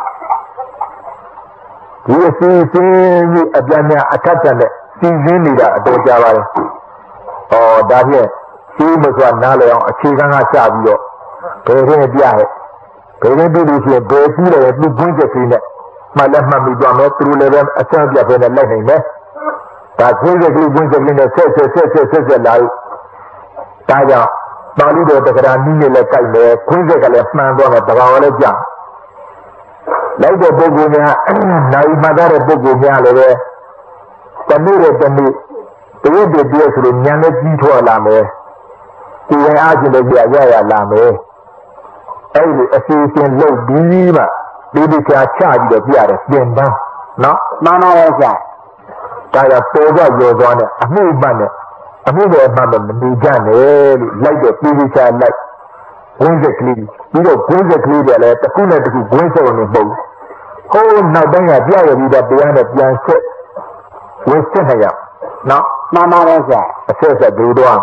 ဒီအစီအစဉ်ကြီးအပြန်များအထက်တက်နဲ့စီစဉ်နေတာအတော်ကြာပါတယ်။ဒါဖြင့်ဒီမစွာနားလည်အောင်အခြေခံကစပြီးတော့ဘယ်ရင်ပြရဲ့ဘယ်ရင်ပြီးလို့ရှိရင်ဘယ်ပြီးလဲသူ့ဘုန်းချက်ကလေးနဲ့မှတ်လက်မှတ်ပြီးသွားမယ်သူတို့လည်းပဲအစပြပဲနဲ့လိုက်နိုင်မယ်ဒါခွင့်ရကလေးဝင်စကလေးနဲ့ဆက်လာလို့ဒါကြောင့်ပါဠိတော်တက္ကရာနည်းနဲ့လည်းကြိုက်မယ်ခွင့်ရကလည်းမှန်သွားမယ်တဘာဝလည်းကြောက်လိုက်တဲ့ပုဂ္ဂိုလ်များနိုင်မှတ်တဲ့ပုဂ္ဂိုလ်များလည်းပဲတနေ့တည်းတရက်တည်းဆိုလို့ဉာဏ်နဲ့ကြီးထွားလာမယ်ဒီရင်အားဖြင့်လည်းရလာမယ်အဲ့ဒီအစီအစဉ်လုပ်ပြီးမှဒီချာချပြီးတော့ပြရတယ်ပြင်ပန်းနော်မှန်ပါရဲ့ဆရာဒါရပေါ်ကရောသွားနဲ့အမှုမှတ်နဲ့အမှုတွေမှတ်မနေကြနဲ့လို့လိုက်တဲ့ပြီးချာလိုက်ဝင်းစက်ကလေးပြီးတော့ဝင်းစက်ကလေးတွေလည်းတစ်ခုနဲ့တစ်ခုဝင်းစက်နေပုံဟိုးနောက်ပိုင်းကပြရပြီးတော့တရားနဲ့ပြန်ဆက်ဝင်းစက်နေရနော်မှန်ပါရဲ့ဆရာအဆက်ဒူတော့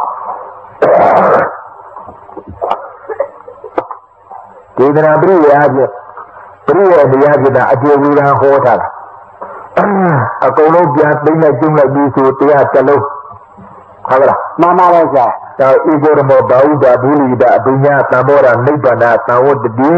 ဒေသနာပရိယာပြပရိယာတရားပြတာအကျေဝီရန်ဟောထားတာအကုန်လုံးပြန်သိမ့်လိုက်ကျုံလိုက်ပြီးဆိုတရားတစ်လုံးဟုတ်လားမှန်ပါရဲ့ဆရာဒါဧကောရမောဘာဝုဒ္ဓဘူလိဒအဘိညာသံဘောရနိဗ္ဗာန်သံဝတ္တိ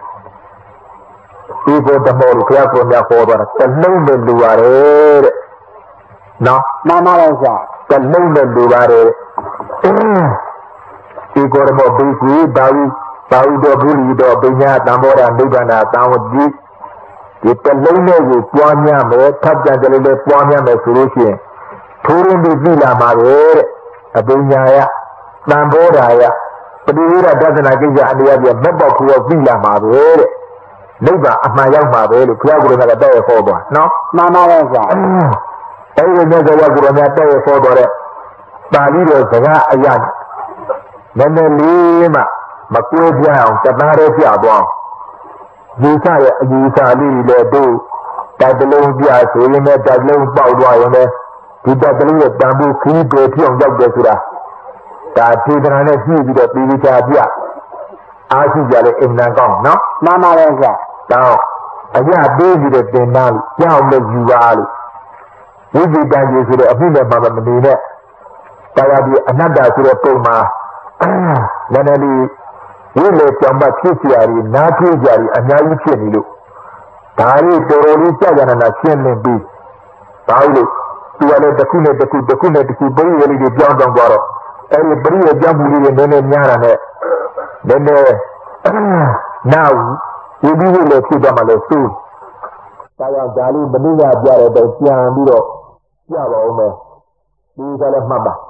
ဧကောဓမောကိုဘုရားကိုမြတ်ဟောတာတစ်လုံးနဲ့လူရတယ်တဲ့နော်မှန်ပါရဲ့ဆရာတစ်လုံးနဲ့လူရတယ်ဒီကောရမောဘိက္ခုဘာဝတော်ဘုရီတော်ပညာတံဘောဓနိဗ္ဗာန်တံဝတိဒီတလုံးနဲ့ကိုပွားများမယ်ထပ်ပြန်ကြလို့လည်းပွားများမယ်ဆိုလို့ရှိရင်ထိုးရင်းပြီးပြီလာမှာပဲတဲ့အပညာယတံဘောဓာယပฏิဝိရဒသနာကိစ္စအနေအချင်းမက်ပေါက်ခေါ်ပြီလာမှာပဲတဲ့နိဗ္ဗာန်အမှန်ရောက်မှာပဲလို့ဘုရားကိုယ်တော်ကတဲ့ဟောသွားနော်မှန်ပါရဲ့ဗျာအဲဒီမြတ်စွာဘုရားကိုယ်တော်များတဲ့ဟောတော်တဲ့ပါဠိတော်စကားအရာနည်းနည်းလေးမှမကွဲပြားအောင်တသားတည်းပြသွားယူဆရဲ့အယူဆလေးတွေလည်းတို့တတလုံးပြဆိုရင်လည်းတတလုံးပေါက်သွားရင်လည်းဒီတတလုံးရဲ့တန်ဖိုးခီးတွေပြောင်းရောက်တယ်ဆိုတာဒါထေသနာနဲ့ပြည့်ပြီးတော့ပြီးကြပြအားရှိကြလေအင်္ဂါကောင်းနော်မှန်ပါရဲ့ဗျာတော့အရာပေးပြီးတော့တင်သားလို့ကြောက်လို့ယူပါလို့ဝိဇ္ဇာကြီးဆိုတဲ့အမှုနဲ့မှမနေနဲ့တရားဒီအနတ္တဆိုတဲ့ပုံမှာလည်းလည်းဝိလေကြောင့်မှဖြစ်เสียရီနားဖြစ်ကြရီအများကြီးဖြစ်နေလို့ဒါရီတော်တော်လေးကြာကြနာရှင်းလင်းပြီးဒါလို့သူကလည်းတစ်ခုနဲ့တစ်ခုပရိယေလေးတွေပြောင်းသွားတော့အဲဒီပရိယေပြောင်းမှုလေးတွေနည်းနည်းများတာနဲ့နည်းနည်းနောက်ဒီဒီလေးဖြစ်သွားမှလည်းသူဒါကြောင့်ဒါလေးမနည်းကပြတဲ့တော့ပြန်ပြီးတော့ပြပါဦးမယ်ဒီကလည်းမှတ်ပါ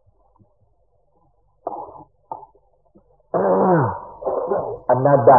အနတ္တ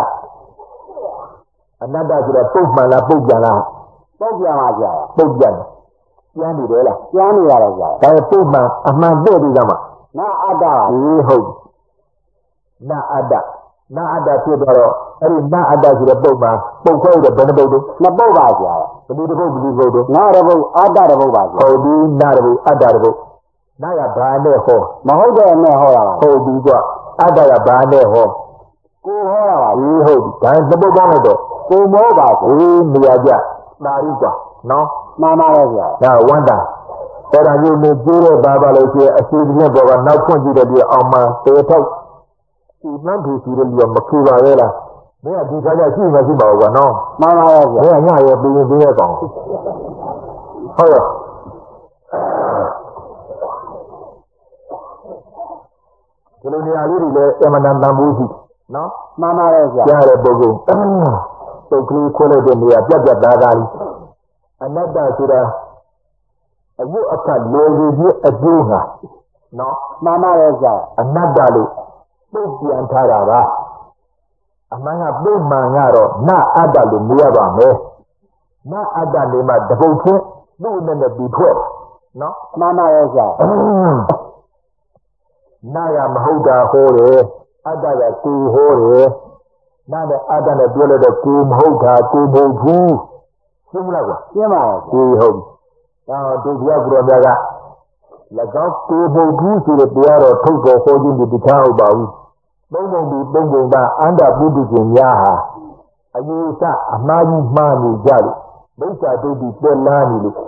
ဆိုတော့ပုတ်မှန်လားပုတ်ကြလားပုတ်ကြပါဗျာပုတ်ကြတယ်ပြန်နေတယ်လားပြန်နေရတယ်ဗျာဒါပုတ်မှန်အမှန်တဲ့ဒီကမှာနာအတ္တပါဟုတ်နာအတ္တဖြစ်တော့အဲ့ဒီနာအတ္တဆိုတဲ့ပုတ်မှန်ပုတ်ခွဲတဲ့ဘယ်နှပုတ်တို့နှစ်ပုတ်ပါဗျာဘယ်ဒီပုတ်တို့နာရပုတ်အတ္တတပုတ်ပါဗျာဟုတ်ပြီနာရပုတ်အတ္တတပုတ်နာရဘာနဲ့ဟောမဟုတ်တဲ့နဲ့ဟောတာဟုတ်ပြီကွအတ္တကဘာနဲ့ဟောကိုဟောတာပါဟုတ်ဒါသဘောပေါက်လိုက်တော့ကိုမောပါဘူးနေရာကြနာရီကွာနော်မှန်ပါရဲ့ဗျာဒါဝန္တာအဲ့ဒါမျိုးနဲ့ပြေးတဲ့ဘာလို့ရှိရင်အစီအစဉ်ပေါ်ကနောက်ဖွင့်ကြည့်တဲ့ဒီအောင်မှတေထောက်ဒီမှန်သူစီရလျောမခူပါရဲ့လားမင်းကဒီခါကျရှိမှရှိပါဘူးကွာနော်မှန်ပါရဲ့ဗျာမင်းကညရဲ့ပြင်းပြင်းရဲ့ကောင်ဟုတ်ရောဒီလိုနေရာလေးတွေလည်းအမှန်တန်တန်ဖိုးရှိနော်မှန်ပါရဲ့ဗျာကြားတဲ့ပုဂ္ဂိုလ်ပုတ်ကလေးခွဲလိုက်တဲ့နေရာပြတ်သားသားလေးအနတ္တဆိုတာအဝတ်အခတ်လိုရည်ကြီးအကျိုးဟာနော်မှန်ပါရဲ့ဗျာအနတ္တလို့ပုတ်ပြန်ထားတာပါအမှန်ကပုတ်မှန်ကတော့နအတ္တလို့မြင်ရပါမယ်နအတ္တနေမှာတပုတ်ချင်းသူ့နဲ့ပြီးထွက်နော်မှန်ပါရဲ့ဗျာနာရမဟုတ်တာဟောတယ်အတ္တကကိုဟောတယ်နာနဲ့အတ္တနဲ့ပြောလို့တော့ကိုမဟုတ်တာကိုမဟုတ်ဘူးရှင်းမလားကွာရှင်းပါရဲ့ကိုဟုတ်ဒါတို့ဘုရားကိုယ်တော်များက၎င်းကိုမဟုတ်ဘူးဆိုတဲ့တရားတော်ထုတ်တော်ဟောခြင်းဒီတရားဟုတ်ပါဘူးသုံးပုံပါအန္တပုဒ္ဓရှင်များဟာအယူဆအမှားကြီးမှားနေကြလို့မိစ္ဆာဒုတိပြက်လာနေလို့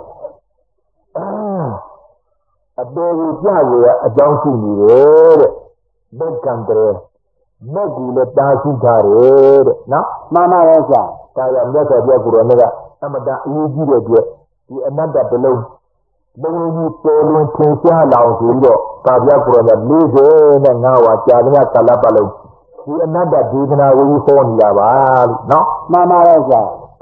အပေကိုကြွရအကြောင်းရှိနေတယ်တဲ့ဘက်ကံတည်းမက်ကူလည်းတားရှိထားတယ်တဲ့နော်မှန်ပါရဲ့ဗျာဒါကြောင့်မြတ်စွာဘုရားကိုယ်တော်ကအမတန်အရေးကြီးတဲ့အတွက်ဒီအနတ္တတစ်လုံးကြီးပေါ်လွင်ထင်ရှားလောင်ဆိုပြီးတော့ကာဗျာကိုယ်တော်က45ဝါကြာသမျှကာလပတ်လုံးဒီအနတ္တဒေသနာကိုဟောနေတာပါလို့နော်မှန်ပါရဲ့ဗျာ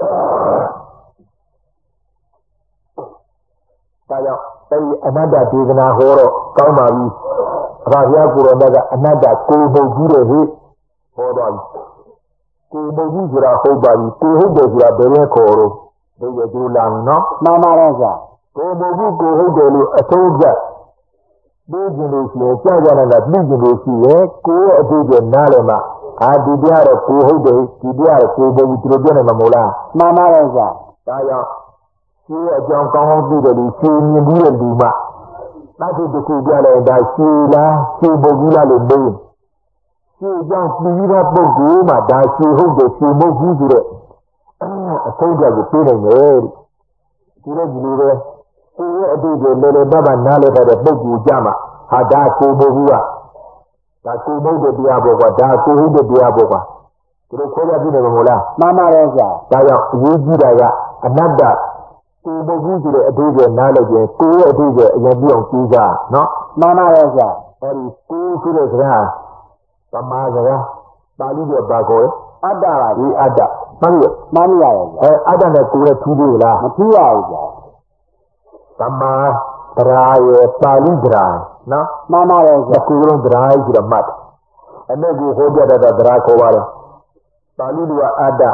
ဒါကြောင့်အဲဒီအနတ္တဒေသနာဟောတော့ကောင်းပါပြီအဘဘုရားကိုယ်တော်ကအနတ္တကိုယ်ဟုတ်ကြီးတဲ့ဟိဟောတော့ကိုယ်ဟုတ်ကြီးဆိုတာဟုတ်ပါပြီကိုယ်ဟုတ်တယ်ဆိုတာဘယ်နဲ့ခေါ်တော့ဒီရကျူလာနော်မှန်ပါရဲ့ဗျာကိုယ်ဟုတ်ဘူးကိုယ်ဟုတ်တယ်လို့အဆုံးဖြတ်ပြီးကျင်လို့ရှိရင်ကြာကြတာကပြီးကျင်လို့ရှိရင်ကိုယ်ရဲ့အတူတူနားလည်မှာဒီတရားတော့ကိုယ်ဟုတ်တယ်ဒီတရားတော့ကိုယ်ဟုတ်ဘူးသူတို့ပြောနေမှာမဟုတ်လားမှန်ပါရဲ့ဗျာဒါကြောင့်ရှိအကြောင်းကောင်းကောင်းသိတယ်လို့ရှင်းမြင်ပြီးတဲ့လူမှသတ္တုတစ်ခုပြလိုက်ဒါရှိလားရှိဖို့ဘူးလားလို့မေးရှိအကြောင်းပြီးသောပုဂ္ဂိုလ်မှဒါရှိဟုတ်တယ်ရှိမဟုတ်ဘူးဆိုတဲ့အဆုံးအဖြတ်ကိုပြေးနိုင်တယ်ဒီလိုပဲကိုယ်ရဲ့အတူတူလေလေပတ်ပတ်နားလည်တဲ့ပုဂ္ဂိုလ်ကြမှာဟာဒါကိုမဟုတ်ဘူးကဒါကိုမဟုတ်တဲ့တရားပေါ့ကွာဒါကိုဟုတ်တဲ့တရားပေါ့ကွာဒီလိုခေါ်ရပြနေမှာမဟုတ်လားမှန်ပါရဲ့ဗျာဒါကြောင့်အရေးကြီးတာကအနတ္တကိုမဟုတ်ဘူးဆိုတဲ့အတူတူနားလည်ခြင်းကိုယ့်ရဲ့အတူတူအရင်ပြောင်းကြည့်ကြနော်မှန်ပါရဲ့ဗျာအဲဒီကိုဆိုတဲ့စကားသမားစကားပါဠိတော်ဘာကိုလဲအတ္တပါဒီအတ္တမှန်ပြီမှန်ပါရဲ့ဗျာအတ္တနဲ့ကိုယ်နဲ့ထူးသေးလားမထူးပါဘူးဗျာသမာဓရာရဲ့ပါဠိဓရာနော်မှန်ပါရဲ့ဗျာကိုယ်လုံးဓရာကြီးဆိုတော့မှတ်အမဲ့ကိုဟောပြတတ်တာဓရာခေါ်ပါတယ်ပါဠိတော်အတ္တ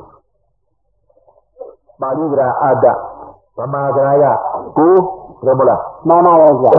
ပါဠိဓရာအတ္တသမာဓရာကကိုယ်ဘယ်မလားမှန်ပါရဲ့ဗျာ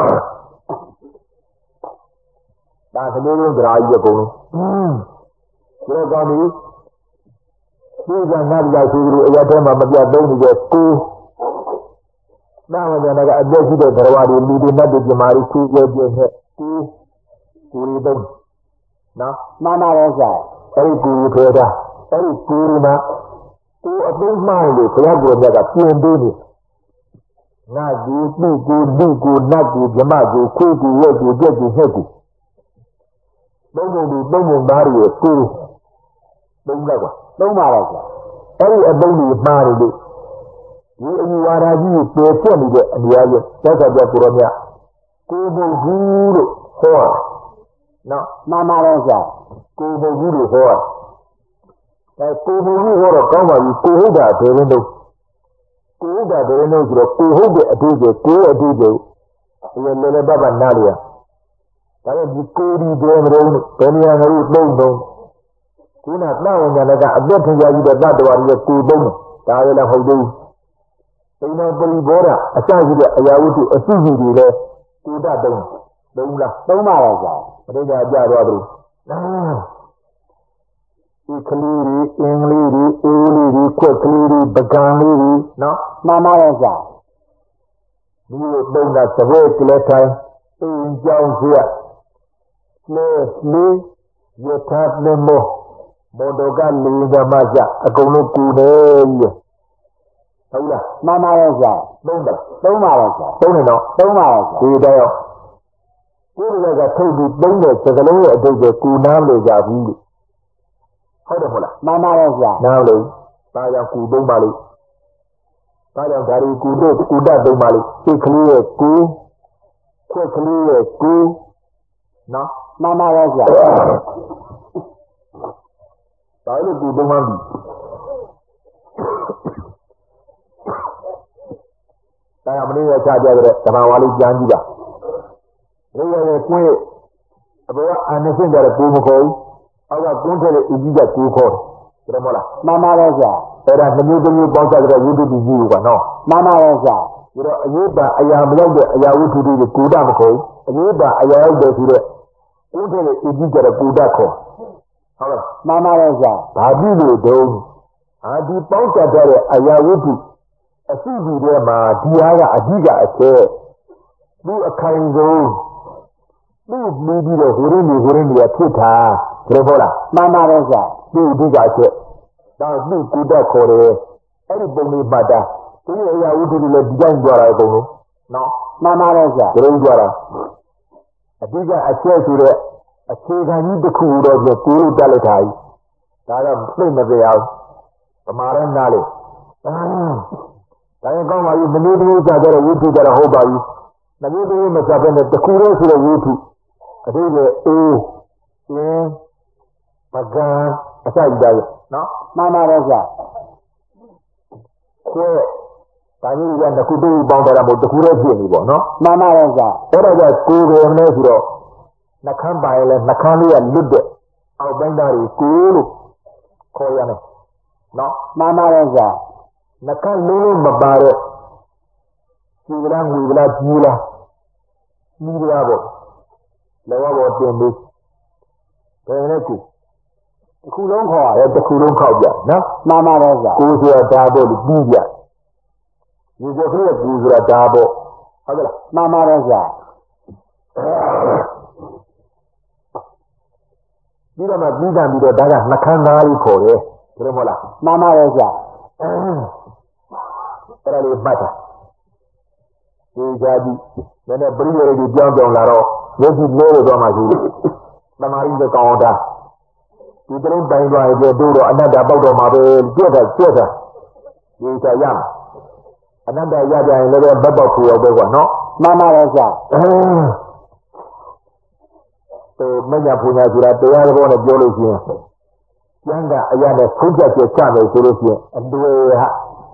ဒါကလေးလုံးဓရာကြီးအကုန်လုံးဒါကောင်းပြီဒီကနတ်ရောက်သူတို့အရထဲမှာမပြတ်သုံးနေတဲ့ကိုယ်နာမည်ကအသက်ရှိတဲ့ဓရဝတွေလူတွေနတ်တွေပြမာတွေကိုယ်ကိုပြည့်နဲ့ကိုယ်သုံးနော်မှန်ပါရဲ့ဗျာအဲ့ဒီကိုယ်ဖေးတာအဲ့ဒီကိုယ်မှာကိုယ်အသိမှန်လို့ဘုရားကိုယ်မြတ်ကပြင်ပေးနေငါကိုသူ့ကိုလူကိုနတ်ကိုပြမကိုကိုယ်ကိုရဲ့ကိုကြက်ကိုဟဲ့ကိုသုံးပုံသားတွေကိုသုံးလိုက်ကွာသုံးပါတော့ဗျာအဲ့ဒီအသုံးတွေမှားတယ်လို့ဒီအယူဝါဒကြီးကိုပယ်ပြတ်နေတဲ့အနေအချင်းသက်သာပြကိုရောမြတ်ကိုဘုဘူးလို့ဟောတယ်နော်မှန်ပါတော့ဗျာကိုဘုဘူးလို့ဟောတယ်ကိုဘုဘူးဟောတော့ကောင်းပါပြီကိုဟုတ်တာဒေရင်တို့ကိုဟုတ်တာဒေရင်တို့ဆိုတော့ကိုဟုတ်တဲ့အတူတူကိုအတူတူဒီလည်းလည်းပတ်နားရဒါပေမဲ့ဒီကိုဒီဒေမရုံဘယ်နေရာကလို့သုံးခုနသဝဉ္ဇာလည်းကအသက်ထင်ရှားကြီးတဲ့တတ္တဝါတွေကိုသုံးတယ်ဒါလည်းလည်းဟုတ်သေးဘူးသိနေပရိဘောဓအစရှိတဲ့အရာဝတ္ထုအစုစုတွေလည်းကိုတတ်သုံးလားသုံးပါတော့ဗျာပရိဒါကြသွားပြီဒီကလေးတွေအင်္ဂလိပ်တွေအိုးလေးတွေခွက်ကလေးတွေပကံလေးတွေနော်မှန်ပါတော့ဗျာဒီလိုသုံးတာသဘောကလေးတိုင်းအင်းကြောင်းစီရလေယထာသမောမောဒကလေဓမ္မစအကုန်လုံးကူတယ်ကြီးဟုတ်လားမှန်ပါရဲ့ဗျာသုံးပါတော့ဗျာသုံးနေတော့သုံးပါတော့ဒီတော့ကိုယ်ကထုတ်ပြီးသုံးတဲ့စကလုံးရဲ့အတိတ်ကိုကူနားလို့ကြဘူးလို့ဟုတ်တယ်မဟုတ်လားမှန်ပါရဲ့ဗျာနားလို့ဒါကြောင့်ကူသုံးပါလို့ဒါကြောင့်ဒါရီကူတို့ကူတတ်သုံးပါလို့စိတ်ကလေးရဲ့ကူခွက်ကလေးရဲ့ကူနော်မှန်ပါရဲ့ဗျာဒါလို့ကူသုံးပါပြီဒါကမင်းရဲ့ချပြတဲ့ဓမ္မဝါလေးကြမ်းကြည့်ပါဘယ်ရဲ့ကွင်းအဘောအာနစင်ကြတဲ့ကိုမခေါ်ဘူးအောက်ကကွင်းထက်တဲ့အကြီးကကိုခေါ်တယ်မဟုတ်လားမှန်ပါရဲ့ဗျာအဲ့ဒါမျိုးတစ်မျိုးပေါင်းစားတဲ့ဝိသုဒ္ဓကြီးကနော်မှန်ပါရဲ့ဗျာဒါတော့အရေးပါအရာမရောက်တဲ့အရာဝိသုဒ္ဓကြီးကိုတမခေါ်ဘူးအရေးပါအရာရောက်တဲ့ဆိုတဲ့ကွင်းထက်တဲ့အကြီးကြတဲ့ကိုတခေါ်ဟုတ်လားမှန်ပါရဲ့ဗျာဘာဖြစ်လို့တုံးဒီပေါင်းစားတဲ့အရာဝိသုအစုကြီးထဲမှာဒီဟာကအဓိကအကျဲသူ့အခိုင်ဆုံးသူ့ပြီးပြီးတော့ဟိုရင်းနေဖြစ်တာဘယ်လိုလားမှန်ပါရဲ့ဗျာသူ့အဓိကအကျဲဒါသူ့ကိုယ်တက်ခေါ်တယ်အဲ့ဒီပုံလေးမှတ်တာသူ့ရဲ့အရာဝတ္ထုတွေလည်းဒီတိုင်းကြွားတာအကုန်လုံးနော်မှန်ပါရဲ့ဗျာဒီလိုကြွားတာအဓိကအကျဲဆိုတဲ့အခြေခံကြီးတစ်ခုတော့ပြကိုယ်လို့တက်လိုက်တာကြီးဒါတော့သိမပြရဘူးပမာရနာလေဒါရင်ကောင်းပါပြီမနေ့တည်းကကြတဲ့ဝိသုကြတော့ဟုတ်ပါပြီမနေ့တည်းမစားဘဲနဲ့တခုတည်းဆိုတဲ့ဝိသုအတိတ်ကအိုးရင်းပကံအစကြီးတာရနော်မှန်ပါရဲ့ဗျာခွဲဒါကြီးကတခုတည်းပေါင်းတာမဟုတ်တခုတည်းဖြစ်နေပေါ့နော်မှန်ပါရဲ့ဗျာအဲ့ဒါကကိုယ်ကိုယ်နဲ့ဆိုတော့နှခမ်းပိုင်းလဲနှခမ်းလေးကလွတ်တဲ့အောက်ပိုင်းသားတွေကိုလို့ခေါ်ရမယ်နော်မှန်ပါရဲ့ဗျာနှခမ်းလုံးမပါတဲ့ဒီကလားငွေကလားကြီးလားကြီးရပါလောဘပေါ်တင်ပြီးဘယ်နဲ့ကိုတစ်ခုလုံးခေါ်ရတယ်တစ်ခုလုံးခောက်ကြနော်မှန်ပါတော့ဗျာကိုယ်ဆိုတာဒါပေါ့ပြီးကြဒီကိုယ်ကကိုယ်ဆိုတာဒါပေါ့ဟုတ်ကဲ့မှန်ပါတော့ဗျာပြီးတော့မှပြီးကြပြီးတော့ဒါကနှခမ်းသားလေးခေါ်တယ်ဘယ်လိုမဟုတ်လားမှန်ပါတော့ဗျာအဲ့ဒါလေးမှတ်တာဒီကြပြီနည်းနည်းပရိယေတွေပြောင်းလာတော့ရုပ်ကြီးလဲလို့တော့မှရှိတယ်သမာဓိကကောင်းတာဒီတလုံးတိုင်းသွားရင်တို့တော့အနတ္တပေါက်တော့မှာပဲကြွက်တာဒီကြရမှာအနတ္တရကြရင်လည်းဘက်ပေါက်ခူရောက်ပဲကွာနော်မှန်ပါတော့ဗျာမညာပူညာဆိုတာတရားတော်နဲ့ပြောလို့ရှိရင်ကျမ်းကအရာနဲ့ဆုံးဖြတ်ချက်ချမယ်ဆိုလို့ရှိရင်အတွေ့ဟာ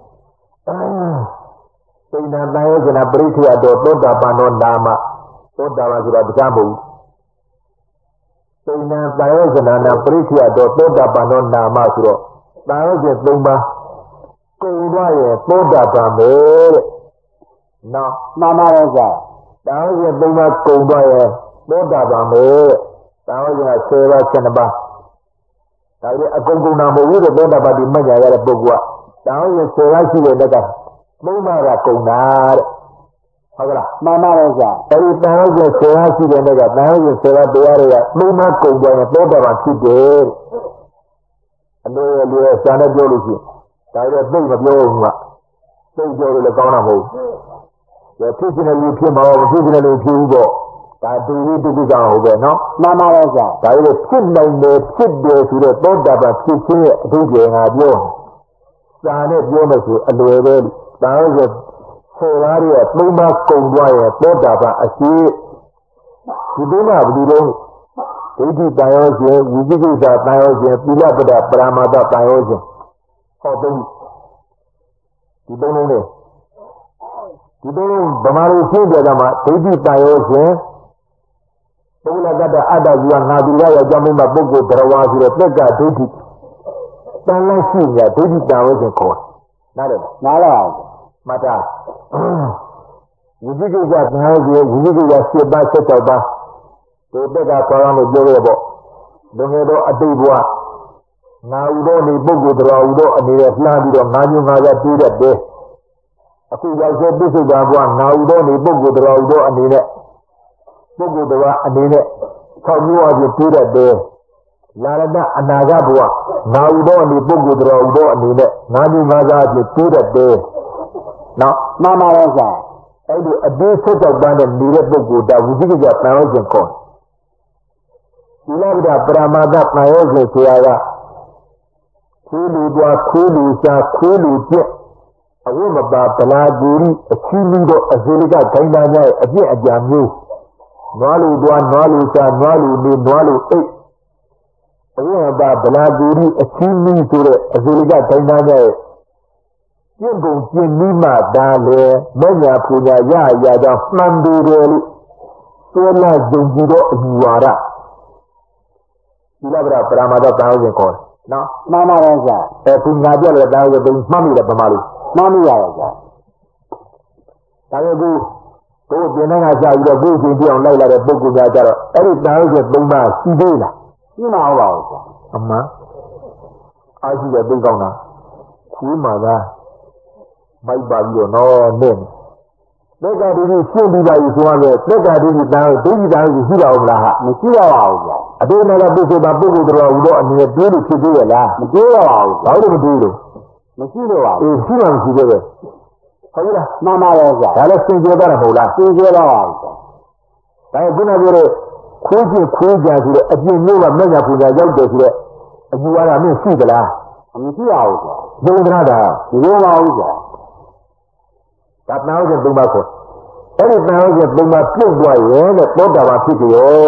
စိတ်နာတန်ရောဇနာပရိစ္ဆေတော်သောတာပန်တော်နာမသောတာပန်ဆိုတာတရားမဟုတ်ဘူးစိတ်နာတန်ရောဇနာနာပရိစ္ဆေတော်သောတာပန်တော်နာမဆိုတော့တန်ရောဇဉ်၃ပါးကုန်သွားရင်သောတာပန်ပဲတဲ့နော်မှန်ပါတယ်ဗျာတန်ရောဇဉ်၃ပါးကုန်သွားရင်သောတာပန်ပဲတဲ့တန်ရောဇဉ်က10ပါး12ပါးဒါကြအကုန်ကုန်တာမဟုတ်ဘူးတဲ့သောတာပန်ဒီမညာရတဲ့ပုဂ္ဂိုလ်ကတန်ရောဇဉ်10ပါးရှိတဲ့လက်ကသုံးပါးကကုန်တာတဲ့ဟုတ်ကလားမှန်ပါတယ်ဗျာအဲဒီတန်ရောဇဉ်10ပါးရှိတဲ့လက်ကတန်ရောဇဉ်10ပါးတရားတွေကသုံးပါးကုန်သွားရင်သောတာပန်ဖြစ်တယ်အလိုလိုစာနဲ့ပြောလို့ရှိရင်ဒါကြသိမပြောဘူးကသိပြောလို့လည်းကောင်းတာမဟုတ်ဘူးဖြစ်နေလို့ဖြစ်မှာမဖြစ်နေလို့ဖြစ်ဘူးပေါ့ဒါတူတူတူကြောင်ဟုတ်ပဲနော်မှန်ပါတယ်ဗျာဒါလည်းဖြစ်နိုင်တယ်ဖြစ်တယ်ဆိုတော့သောတာပန်ဖြစ်ခြင်းရဲ့အဓိပ္ပာယ်ငါပြောစာနဲ့ပြောလို့ဆိုအလွယ်ပဲဒါဆိုဆောသားတွေသုံးပါးကုန်သွားရဲ့သောတာပန်အရှိဒီဘုရားဘယ်လိုလဲဒိဋ္ဌိတန်ရောခြင်းဝိသိကိစ္စတန်ရောခြင်းသီလပဒပရမတ္တတန်ရောခြင်းဟောသုံးဒီသုံးလုံးနဲ့ဒီသုံးလုံးဗမာလိုရှင်းပြတာမှာဒိဋ္ဌိတန်ရောခြင်းပုဂ္ဂလကတ္တအတ္တဇီဝငါသူရရဲ့အကြောင်းမိမပုဂ္ဂိုလ်ဘရဝါဆိုတဲ့သက်ကဒိဋ္ဌိတန်လိုက်ရှိညာဒိဋ္ဌိတန်ရောခြင်းခေါ်နားလည်လားနားလည်ပါဘူးမှတ်တာဝိသိကိစ္စတန်ရောခြင်းဝိသိကိစ္စ7ပါး16ပါးဒီတက်ကခေါ်ရလို့ပြောရပေါ့လူငယ်တော့အတိတ်ဘဝငါဥတော်နေပုဂ္ဂိုလ်တော်ဥတော်အနေနဲ့လှမ်းပြီးတော့ငါးမျိုးငါးရပ်ပြေးတတ်တယ်အခုရောက်စေပြစ္ဆုတ်တာဘဝငါဥတော်နေပုဂ္ဂိုလ်တော်ဥတော်အနေနဲ့ပုဂ္ဂိုလ်တော်အနေနဲ့6မျိုးအပြင်ပြေးတတ်တယ်လာရတဲ့အနာဂတ်ဘဝငါဥတော်နေပုဂ္ဂိုလ်တော်ဥတော်အနေနဲ့ငါးမျိုးငါးရပ်အပြင်ပြေးတတ်တယ်နော်မှန်ပါတယ်ဗျာအဲ့ဒီအသေး16ပန်းနဲ့နေတဲ့ပုဂ္ဂိုလ်ဒါဝိသိကိစ္စတန်ရောခြင်းခေါ်ဒီလိုပြပရမတ္တတန်ရောခြင်းဆရာကခူးလူပွားခူးလူရှာခူးလူပြက်အဝိမပါဗလာဂူရီအချီးလူတော့အစေလကခိုင်းသားကြရဲ့အပြည့်အကြံမျိုးနွားလူပွားနွားလူရှာနွားလူနေနွားလူအိတ်အဝိမပါဗလာဂူရီအချီးလူဆိုတဲ့အစေလကခိုင်းသားကြရဲ့ကျင့်ကုန်ကျင့်မိမှဒါလေမညာပူညာရရကြောင်းမှန်တယ်လို့သွေးလာကြုံကြည့်တော့အယူဝါဒဒီလိုပြပရမတ္တတန်ရောခြင်းခေါ်နော်မှန်ပါတယ်ဗျာအခုငါပြလဲတန်ရောခြင်းမှတ်မိတယ်ပမာလို့မှန်မိရတယ်ဗျာဒါပေမဲ့ကိုပြင်တဲ့ကကြာပြီးတော့ကိုရှင်ပြအောင်လိုက်လာတဲ့ပုဂ္ဂိုလ်များကြတော့အဲ့ဒီတန်ရောခြင်း၃ပါးရှိသေးလားရှိမှာဟုတ်ပါဘူးဗျာအမှန်အားရှိတဲ့သိကောင်းတာခူးမှာကမိုက်ပါပြီးတော့နော်နဲ့သက္ကာတိရှင်းပြီးပါပြီဆိုရမယ်သက္ကာတိတန်ဒိဋ္ဌိတန်ကိုရှိပါဦးလားဟာမရှိပါဘူးဗျာအတေမလည်းပုဂ္ဂိုလ်ပါပုဂ္ဂိုလ်တော်ဟူသောအနေနဲ့တွေးလို့ဖြစ်သေးရဲ့လားမတွေးရပါဘူးဘာလို့မတွေးလို့မရှိလို့ပါဘူးရှိမှမရှိသေးပဲဟုတ်လားမှန်ပါတယ်ဗျာဒါလည်းစင်ကြယ်တာမဟုတ်လားစင်ကြယ်ပါပါဗျာဒါကခုနကပြောတဲ့ခိုးကြည့်ခိုးကြဆိုတဲ့အပြင်မျိုးကမညာပူညာရောက်တယ်ဆိုတဲ့အယူဝါဒမင်းရှိသလားမရှိပါဘူးဗျာဒုက္ခနာတာမပြောပါဘူးဗျာဒါတန်ရောခြင်း၃ပါးခေါ်အဲ့ဒီတန်ရောခြင်း၃ပါးပြုတ်သွားရဲ့တဲ့သောတာပန်ဖြစ်ကြရော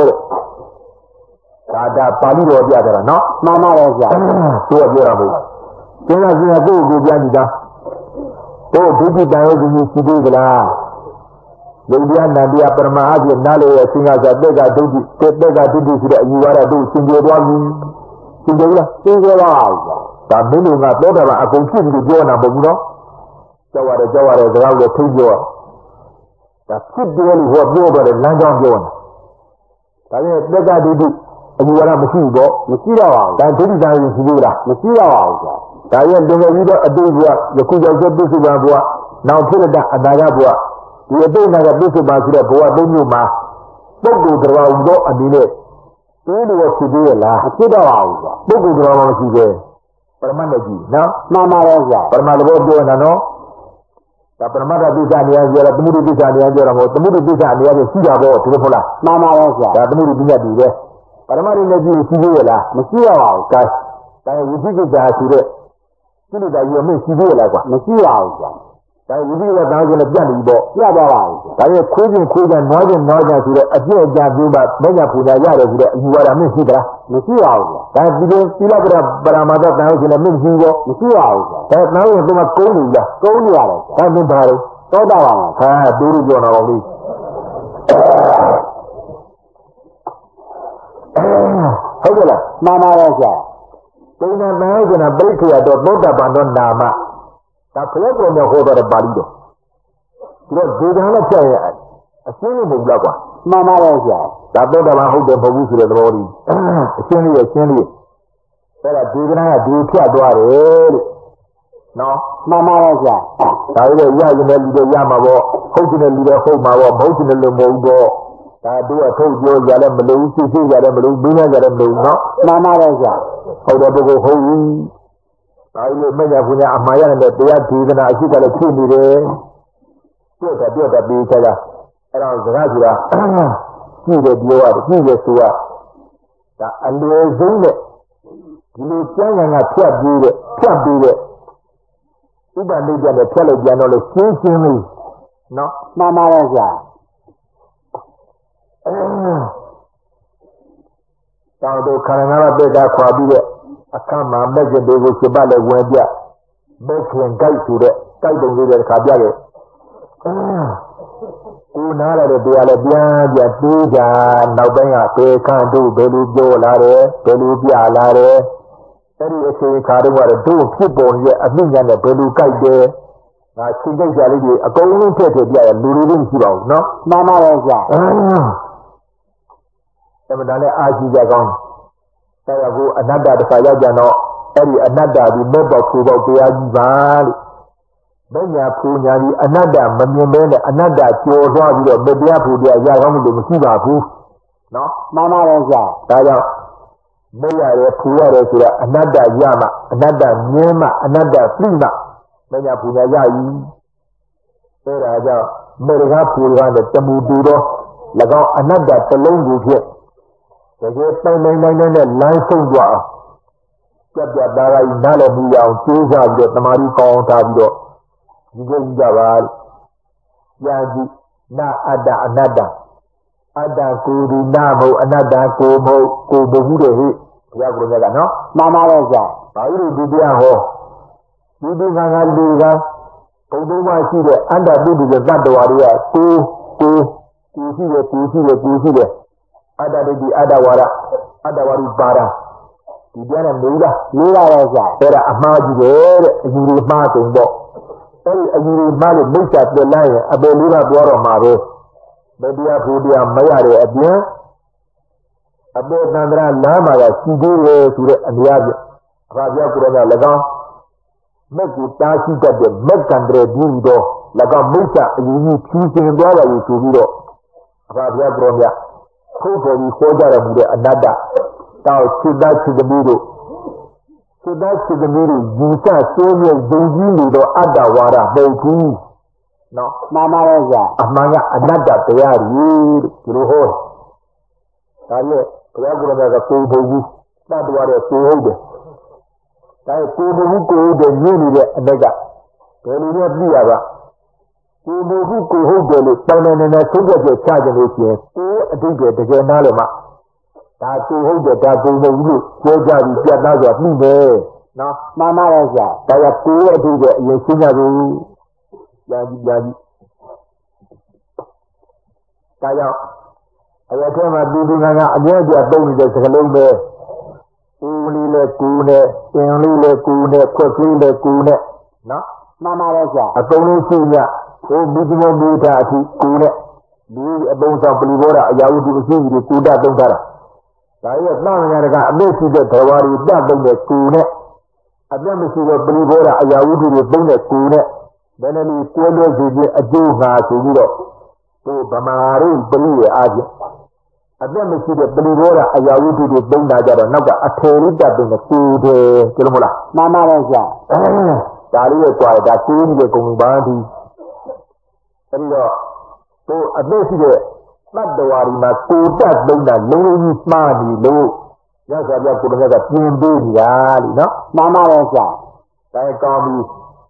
တဲ့ဒါပါဠိတော်ပြကြတာနော်မှန်ပါတယ်ဗျာသူကပြောတာမဟုတ်ကျင်းလာကျင်းလာကိုယ့်ကိုပြန်ကြည့်တာတို့ဒုတိတန်ရောခြင်းရှိသေးသလားယုတ်တရားနန္တရားပရမအဖြစ်နားလေရဲ့အစဉ်ကစားတက်ကဒုတိတက်ကဒုတိဆိုတဲ့အယူဝါဒတို့သင်ကျေသွားပြီသင်ကျေလားသင်ကျေပါဘူးဗျာဒါမင်းတို့ကသောတာပန်အကုန်ဖြစ်ပြီးပြောနေတာမဟုတ်ဘူးနော်ကြောက်ရတယ်စကားကိုထိပြောဒါဖြစ်တယ်လို့ဟောပြောတော့လမ်းကြောင်းပြောနေတာဒါပေမဲ့တက္ကဒုတိအယူဝါဒမရှိဘူးပေါ့မရှိတော့ပါဘူးဒါဒုတိယရင်ရှိသေးလားမရှိတော့ပါဘူးဗျာဒါရဲ့လွန်ခဲ့ပြီးတော့အတိတ်ဘဝယခုရောက်တဲ့ပြစ္ဆုတ်ဘဝနောက်ဖြစ်တဲ့အနာဂတ်ဘဝဒီအတိတ်နာကပြစ္ဆုတ်ဘဆိုတဲ့ဘဝ၃မျိုးမှာပုဂ္ဂိုလ်တော်ဟူသောအနေနဲ့တွေးလို့ဖြစ်သေးရဲ့လားမရှိတော့ပါဘူးဗျာပုဂ္ဂိုလ်တော်မရှိသေးပရမတ်နဲ့ကြည့်နော်မှန်ပါတယ်ဗျာပရမတ်ဘောပြောနေတာနော်ဒါပရမတ္ထသစ္စာနေရာပြောတာသမုဒိသစ္စာနေရာပြောတာမဟုတ်သမုဒိသစ္စာနေရာကိုရှိတာပေါ့ဒီလိုဟုတ်လားမှန်ပါပါဗျာဒါသမုဒိပညာတူတယ်ပရမတ္ထနဲ့ကြည့်ရှိသေးရဲ့လားမရှိရပါဘူးကဲဒါဝိသိကိစ္စရှိတဲ့ကိလေသာရောမရှိသေးရဲ့လားကွာမရှိပါဘူးဗျာဒါဝိသိကသာဆိုလည်းပြတ်နေပြီပေါ့ပြသွားပါဘူးဒါရဲ့ခိုးခြင်းခိုးကြနွားခြင်းနွားကြဆိုတဲ့အပြည့်အကျပြိုးမှမညာပူညာရတယ်ဆိုတဲ့အယူဝါဒမင်းရှိသလားမရှိပါဘူးဒါဒီလိုသီလပရပရမတ္တတန်ဟုတ်ရှင်လည်းမင်းရှိဘောမရှိပါဘူးဒါတန်ဟုတ်ရင်သူကကုန်းနေလားကုန်းနေရတယ်ဒါမင်းပါတော့သောတာပန်ပါဟာတူတူပြောတော့လေးဟုတ်ကဲ့လားမှန်ပါတယ်ဆရာဒိဋ္ဌာန်ဟုတ်ကဲ့ပရိက္ခယတော့သောတာပန်တော့နာမဒါဘုရားကောင်မြောက်ဟောတဲ့ပါဠိတော်ဒီတော့ဒေသနာနဲ့ပြည့်ရဲ့အရှင်းလို့မဟုတ်လားကွာမှန်ပါတယ်ဆရာဒါသောတာပန်ဟုတ်တယ်မဟုတ်ဘူးဆိုတဲ့သဘောလေးအရှင်းလေးအရှင်းလေးအဲ့ဒါဒေသနာကဒီဖြတ်သွားတယ်လို့နော်မှန်ပါတယ်ဆရာဒါလည်းရရင်လည်းလူတွေရမှာပေါ့ဟုတ်တယ်လူတွေဟုတ်မှာပေါ့မဟုတ်တယ်လို့မဟုတ်တော့ဒါတို့ကထုတ်ပြောကြလည်းမလို့သိသိကြလည်းမလို့ပြီးနေကြလည်းမလို့နော်မှန်ပါတယ်ဆရာဟုတ်တယ်ပုဂ္ဂိုလ်ဟုတ်ဘူးဒါလည်းမညာပူညာအမှားရတယ်တရားဒေသနာအရှိကလည်းဖြစ်နေတယ်ပြတ်တာပြီးချာအဲ့တော့စကားဆိုတာကြည့်တယ်ပြောရတယ်ကြည့်တယ်ဆိုရဒါအလွယ်ဆုံးနဲ့ဒီလိုကျမ်းဂန်ကဖြတ်ပြီးတဲ့ဥပနိဒနဲ့ဖြတ်လို့ပြန်တော့လေရှင်းရှင်းလေးနော်မှန်ပါတယ်ဆရာတောင်တို့ခန္ဓာငါးပါးပိတ်တာခွာပြီးတဲ့အခါမှာမက်ကျင်တွေကိုစပတ်လည်းဝင်ပြမက်ခင်ကြိုက်ဆိုတဲ့ကြိုက်ပုံလေးတဲ့ခါပြခဲ့ကိုနားရတဲ့တရားလည်းပြန်တွေးကြနောက်ပိုင်းကပေခန့်တို့ဘယ်လိုပြောလာတယ်ဘယ်လိုပြလာတယ်အဲ့ဒီအချိန်ခါတော့တို့ဖြစ်ပေါ်နေတဲ့အမိညာနဲ့ဘယ်လိုကြိုက်တယ်ငါချိန်ကြိုက်ကြလေးတွေအကုန်လုံးထည့်ပြရလူတွေမရှိပါဘူးနော်မှန်ပါတယ်ဆရာအဲ့ဒါလည်းအာရှိကြကောင်းတယ်ဒါကြောင့်အနတ္တတစ်ခါရောက်ကြတော့အဲ့ဒီအနတ္တဒီမဲ့ပေါက်ဖူပေါက်တရားကြီးပါလို့မညာဖူညာဒီအနတ္တမမြင်ဘဲနဲ့အနတ္တကျော်သွားပြီးတော့မတရားဖူတရားရကောင်းလို့မရှိပါဘူးနော်မှန်ပါတယ်ဆရာဒါကြောင့်မရရဲဖူရတယ်ဆိုတာအနတ္တရမှအနတ္တမြင်မှအနတ္တသိမှမညာဖူညာရည်အဲ့ဒါကြောင့်မေရကဖူရတဲ့တမူတူတော့၎င်းအနတ္တတစ်လုံးကိုဖြစ်တကယ်တိုင်နဲ့လမ်းဆုံးသွားအောင်ပြတ်သားလိုက်နားလည်းမူရအောင်ကျိုးစားပြီးတော့တမာရီကောင်းထားပြီးတော့ဒီကိစ္စကြပါညာကြည့်နာအတ္တအနတ္တအတ္တကိုယ်ဒီနာမဟုတ်အနတ္တကိုယ်မဟုတ်ကိုယ်မဟုတ်တဲ့ဟိဘုရားကိုယ်ကနော်မှန်ပါတယ်ဆရာဘာလို့ဒီတရားဟောဒီကံကလူကဘုံဘုံမရှိတဲ့အတ္တပုဒ်တဲ့တတ္တဝါတွေကကိုရှိတယ်အတ္တတိအတ္တဝါဒအတ္တဝါဒပါဒဒီပြန်နဲ့မေးလားနေပါတယ်ဆရာအဲ့ဒါအမှားကြီးတယ်တဲ့အယူတွေမှားကုန်ပေါ့အဲ့ဒီအယူတွေမှားလို့မိစ္ဆာပြလိုက်ရင်အပေလေးကပြောတော့မှာပဲမတရားဘူးတရားမရတဲ့အပြင်အပေသန္တရာလမ်းမှာကရှိသေးတယ်ဆိုတဲ့အများကြီးအဘာပြောကိုယ်တော်က၎င်းမက်ကိုတားရှိတတ်တဲ့မက်ကံတည်းပြီးတော့၎င်းမိစ္ဆာအယူကြီးဖြူစင်သွားပါလို့ဆိုပြီးတော့အဘာပြောကိုယ်တော်ကခုတ်ပေါ်ပြီးခေါ်ကြရမှုတဲ့အနတ္တတောက်စိတ္တစိတ္တမီတို့စိတ္တစိတ္တမီတို့ယူဆစိုးမြဲယုံကြည်နေတော့အတ္တဝါဒမဟုတ်ဘူးနော်မှန်ပါတယ်ဆရာအမှန်ကအနတ္တတရားကြီးဒီလိုဟောဒါနဲ့ဘုရားကိုယ်တော်ကကိုယ်ဘုံဘူးတတ်တော်တဲ့ကိုယ်ဟုတ်တယ်ဒါကိုယ်ဘုံဘူးကိုယ်ဟုတ်တယ်ညင်းနေတဲ့အတက်ကဘယ်လိုလဲပြရပါကိုယ်ဘုံဘူးကိုယ်ဟုတ်တယ်လို့တောင်းနေနေဆုံးဖြတ်ချက်ချကြလို့ရှိရင်ကိုယ်အတိတ်တကယ်နားလည်မှာဒါကိုဟုတ်တယ်ဒါကိုမဟုတ်ဘူးလို့ပြောကြပြီးပြတ်သားစွာပြီးတယ်နော်မှန်ပါတယ်ဆရာဒါကကိုယ့်ရဲ့အတူတူအရင်ရှင်းကြဘူးညာကြီးဒါကြောင့်အရာထဲမှာတူတူငါကအမြဲတမ်းသုံးနေတဲ့စကားလုံးပဲဦးလေးနဲ့ကိုယ်နဲ့အင်းလေးနဲ့ကိုယ်နဲ့ခွက်ကလေးနဲ့ကိုယ်နဲ့နော်မှန်ပါတယ်ဆရာအကုန်လုံးရှိညဟိုမိသမမိသားအထိကိုယ်နဲ့လူအပုံဆောင်ပလီဘောဓအရာဝတ္ထုမရှိဘူးကိုယ်တတ်သုံးထားတာဒါရဲ့သံဃာတကအမေရှိတဲ့ဘဝတွေတတ်သုံးတဲ့ကိုယ်နဲ့အပြတ်မရှိတဲ့ပလီဘောဓအရာဝတ္ထုတွေသုံးတဲ့ကိုယ်နဲ့ဘယ်နည်းကိုယ်လို့စီခြင်းအကျိုးငါဆိုပြီးတော့ဟိုဗမာရိပရိရဲ့အားဖြင့်အပြတ်မရှိတဲ့ပလီဘောဓအရာဝတ္ထုတွေသုံးတာကြတော့နောက်ကအထေရိတတ်တဲ့ကိုယ်တယ်ကျလို့မလားမှန်ပါတယ်ဆရာဒါလေးရဲ့ကြွားဒါကိုယ်ကြီးရဲ့ဂုဏ်ဘာဒီအဲဒီတော့ဟိုအသက်ရှိတဲ့တတ္တဝါဒီမှာကိုယ်တတ်သုံးတာလုံးလုံးကြီးမှားနေလို့ရသော်ပြကိုယ်တော်ကပြင်ပေးနေတာလीနော်မှန်ပါတယ်ဆရာဒါကောင်းပြီ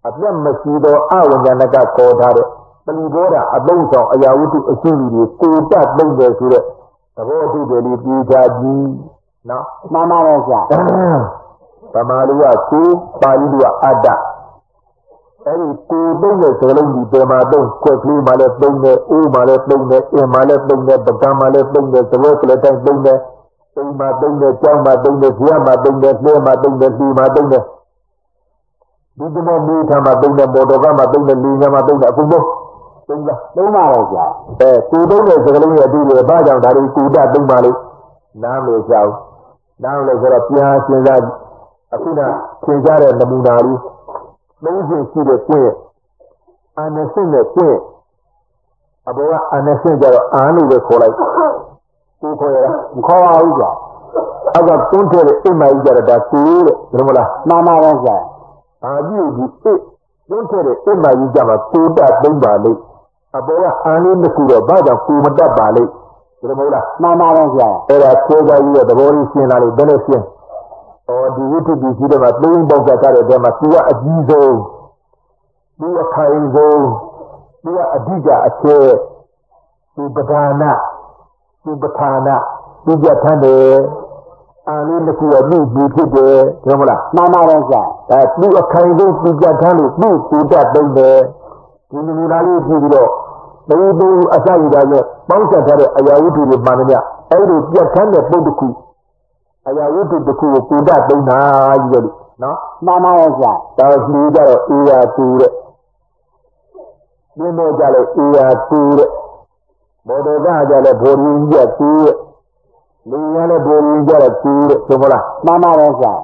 အပြတ်မရှိသောအဝိညာဏကခေါ်ထားတဲ့ပလီဘောဓအသုံးဆောင်အရာဝတ္ထုအရှိတွေကိုတတ်သိမ့်တယ်ဆိုတဲ့သဘောအဓိပ္ပာယ်လေးပြေချပြီးနော်မှန်ပါရဲ့ဗျာဗမာလူကကိုပါဠိလူကအတ္တအဲ့ဒီကိုသုံးတဲ့စကားလုံးဒီပေမှာသုံးကွက်ကလေးမှာလည်းသုံးတယ်အိုးမှာလည်းသုံးတယ်အင်မှာလည်းသုံးတယ်ပကံမှာလည်းသုံးတယ်သဘောကလေးတိုင်းသုံးတယ်အိမ်မှာသုံးတယ်ကျောင်းမှာသုံးတယ်ဇာမှာသုံးတယ်နှဲမှာသုံးတယ်ဒီမှာသုံးတယ်ဒီတမောမိထားမှာသုံးတယ်မော်တော်ကားမှာသုံးတယ်လူညာမှာသုံးတယ်အခုလုံးသုံးလားသုံးပါရဲ့ဗျာကိုသုံးတဲ့စကားလုံးရဲ့အတူတူဘာကြောင့်ဒါတွေကိုတတ်သုံးပါလို့နားမလို့ကြောက်နားလို့ဆိုတော့ပြန်စဉ်းစားအခုနသင်ကြားတဲ့နမူနာလေးလုံးစင်ရှိတဲ့ကွင်းအာနစင်နဲ့ကွင်းအဘောကအာနစင်ကြတော့အာလို့ပဲခေါ်လိုက်ကိုခေါ်ရတာမခေါ်ပါဘူးဗျာအောက်ကတွန်းထည့်တဲ့အင်မကြီးကြတော့ဒါကိုတဲ့ဘယ်လိုမလားမှန်ပါရဲ့ဗျာအာကြီးဒီတွန်းထည့်တဲ့အင်မကြီးကြမှာကိုတတ်သုံးပါလိမ့်အဘောကအာလေးတစ်ခုတော့ဘာကြောင့်ကိုမတတ်ပါလိမ့်ဘယ်လိုမလားမှန်ပါရဲ့ဗျာအဲ့ဒါကိုယ်ကကြီးရဲ့သဘောလေးရှင်းလာလို့ဘယ်နဲ့ရှင်းဒီဝိတ္တုကြီးတွေမှာသုံးပေါက်ကြတဲ့အထဲမှာသူကအကြီးဆုံးသူအခိုင်ဆုံးသူကအဓိကအကျဲသူပဓာနသူပဌာနသူပြဋ္ဌာန်းတယ်အာလေးတစ်ခုတော့သူ့ဘူးဖြစ်တယ်ဟုတ်မလားမှန်ပါရဲ့ဗျာသူအခိုင်ဆုံးသူပြဋ္ဌာန်းလို့သူ့ကိုတတ်သုံးတယ်ဒီနမူနာလေးကြည့်ပြီးတော့ဘယ်အစရည်တာလဲပေါင်းဆက်ထားတဲ့အရာဝတ္ထုတွေမှန်တယ်များအဲ့ဒီပြဋ္ဌာန်းတဲ့ပုဒ်တစ်ခုအရာဝတ္ထုတစ်ခုကိုကိုတတ်သုံးတာကြီးပဲလို့နော်မှန်ပါရဲ့ဗျာဒါလူကြတော့အေယာတူတဲ့ဒီမောကြလဲအေယာတူတဲ့မော်တော်ကကြလဲဘောရင်းကြီးတူတဲ့လူရလည်းဘောရင်းကြတော့တူတဲ့ဆိုမလားမှန်ပါရဲ့ဗျာ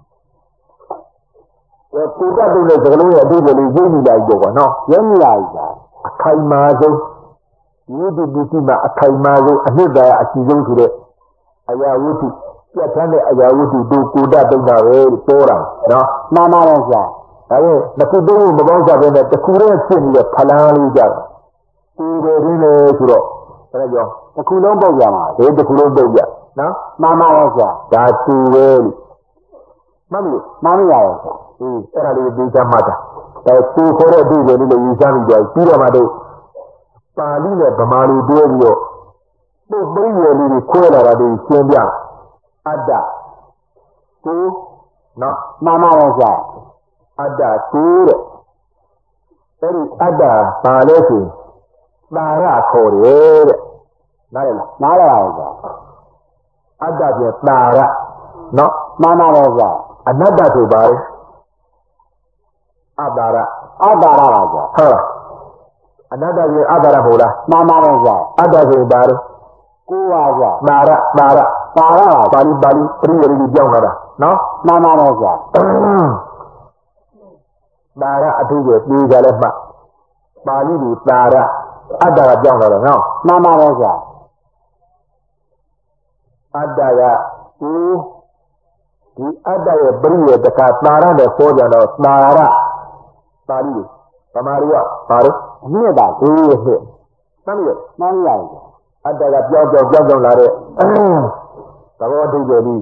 ကိုတတ်သုံးတဲ့စကားလုံးရဲ့အဓိပ္ပာယ်လေးရင်းမိလိုက်တော့ကွာနော်ရင်းမိလိုက်ဗျာအခိုင်မာဆုံးဒီဝိတ္တုပစ္စည်းမှာအခိုင်မာဆုံးအနှစ်သာရအရှိဆုံးဆိုတဲ့အရာဝတ္ထုပြတ်ထမ်းတဲ့အရာဝတ္ထုတို့ကိုတတ်သုံးတာပဲပေါ်တာနော်မှန်ပါရဲ့ဗျာဒါပေမဲ့နှစ်ခုသုံးခုမပေါင်းစားဘဲနဲ့တစ်ခုတည်းဖြစ်နေတဲ့ဖလားလေးကြတယ်ဒီလိုရင်းလေဆိုတော့ဒါကြောင့်တစ်ခုလုံးပုတ်ရမှာဒီတစ်ခုလုံးပုတ်ရနော်မှန်ပါရဲ့ဗျာဒါတူပဲလို့မှန်ပြီမှန်ပါရဲ့ဗျာအဲ့ဒါလေးသိချမှတ်တာသူခေါ်တဲ့အဓိပ္ပာယ်လေးလည်းယူဆမိကြပြီးတော့မှတော့ပါဠိနဲ့ဗမာလိုတွဲပြီးတော့ပုတ်ပရိယေလေးတွေခွဲလာတာတွေရှင်းပြအတ္တကိုနော်မှန်ပါရဲ့ဗျာအတ္တကိုတဲ့အဲ့ဒီအတ္တပါလဲဆိုသာရခေါ်တယ်တဲ့နားရလားနားရပါဗျာအတ္တပြသာရနော်မှန်ပါရဲ့ဗျာအနတ္တဆိုပါလေအတ္တရအတ္တရပါဗျာဟုတ်အနတ္တဆိုအတ္တရမဟုတ်လားမှန်ပါရဲ့ဗျာအတ္တဆိုပါလေကိုပါဗျာသာရပါဠိပရိယေရီပြောင်းလာတာနော်မှန်ပါရဲ့ဗျာသာရအထုရဲ့ပြေးကြလဲမှပါဠိဒီသာရအတ္တကပြောင်းလာတယ်နော်မှန်ပါရဲ့ဗျာအတ္တကဒီအတ္တရဲ့ပရိယေတကသာရနဲ့ခေါ်ကြတော့သာရပါဠိဗမာလူကပါလို့အမြင့်ပါဟင်းဟဲ့မှန်ပြီမှန်ပါရဲ့အတ္တကပြောင်းလာတဲ့သဘောအဓိပ္ပာယ်ကြီး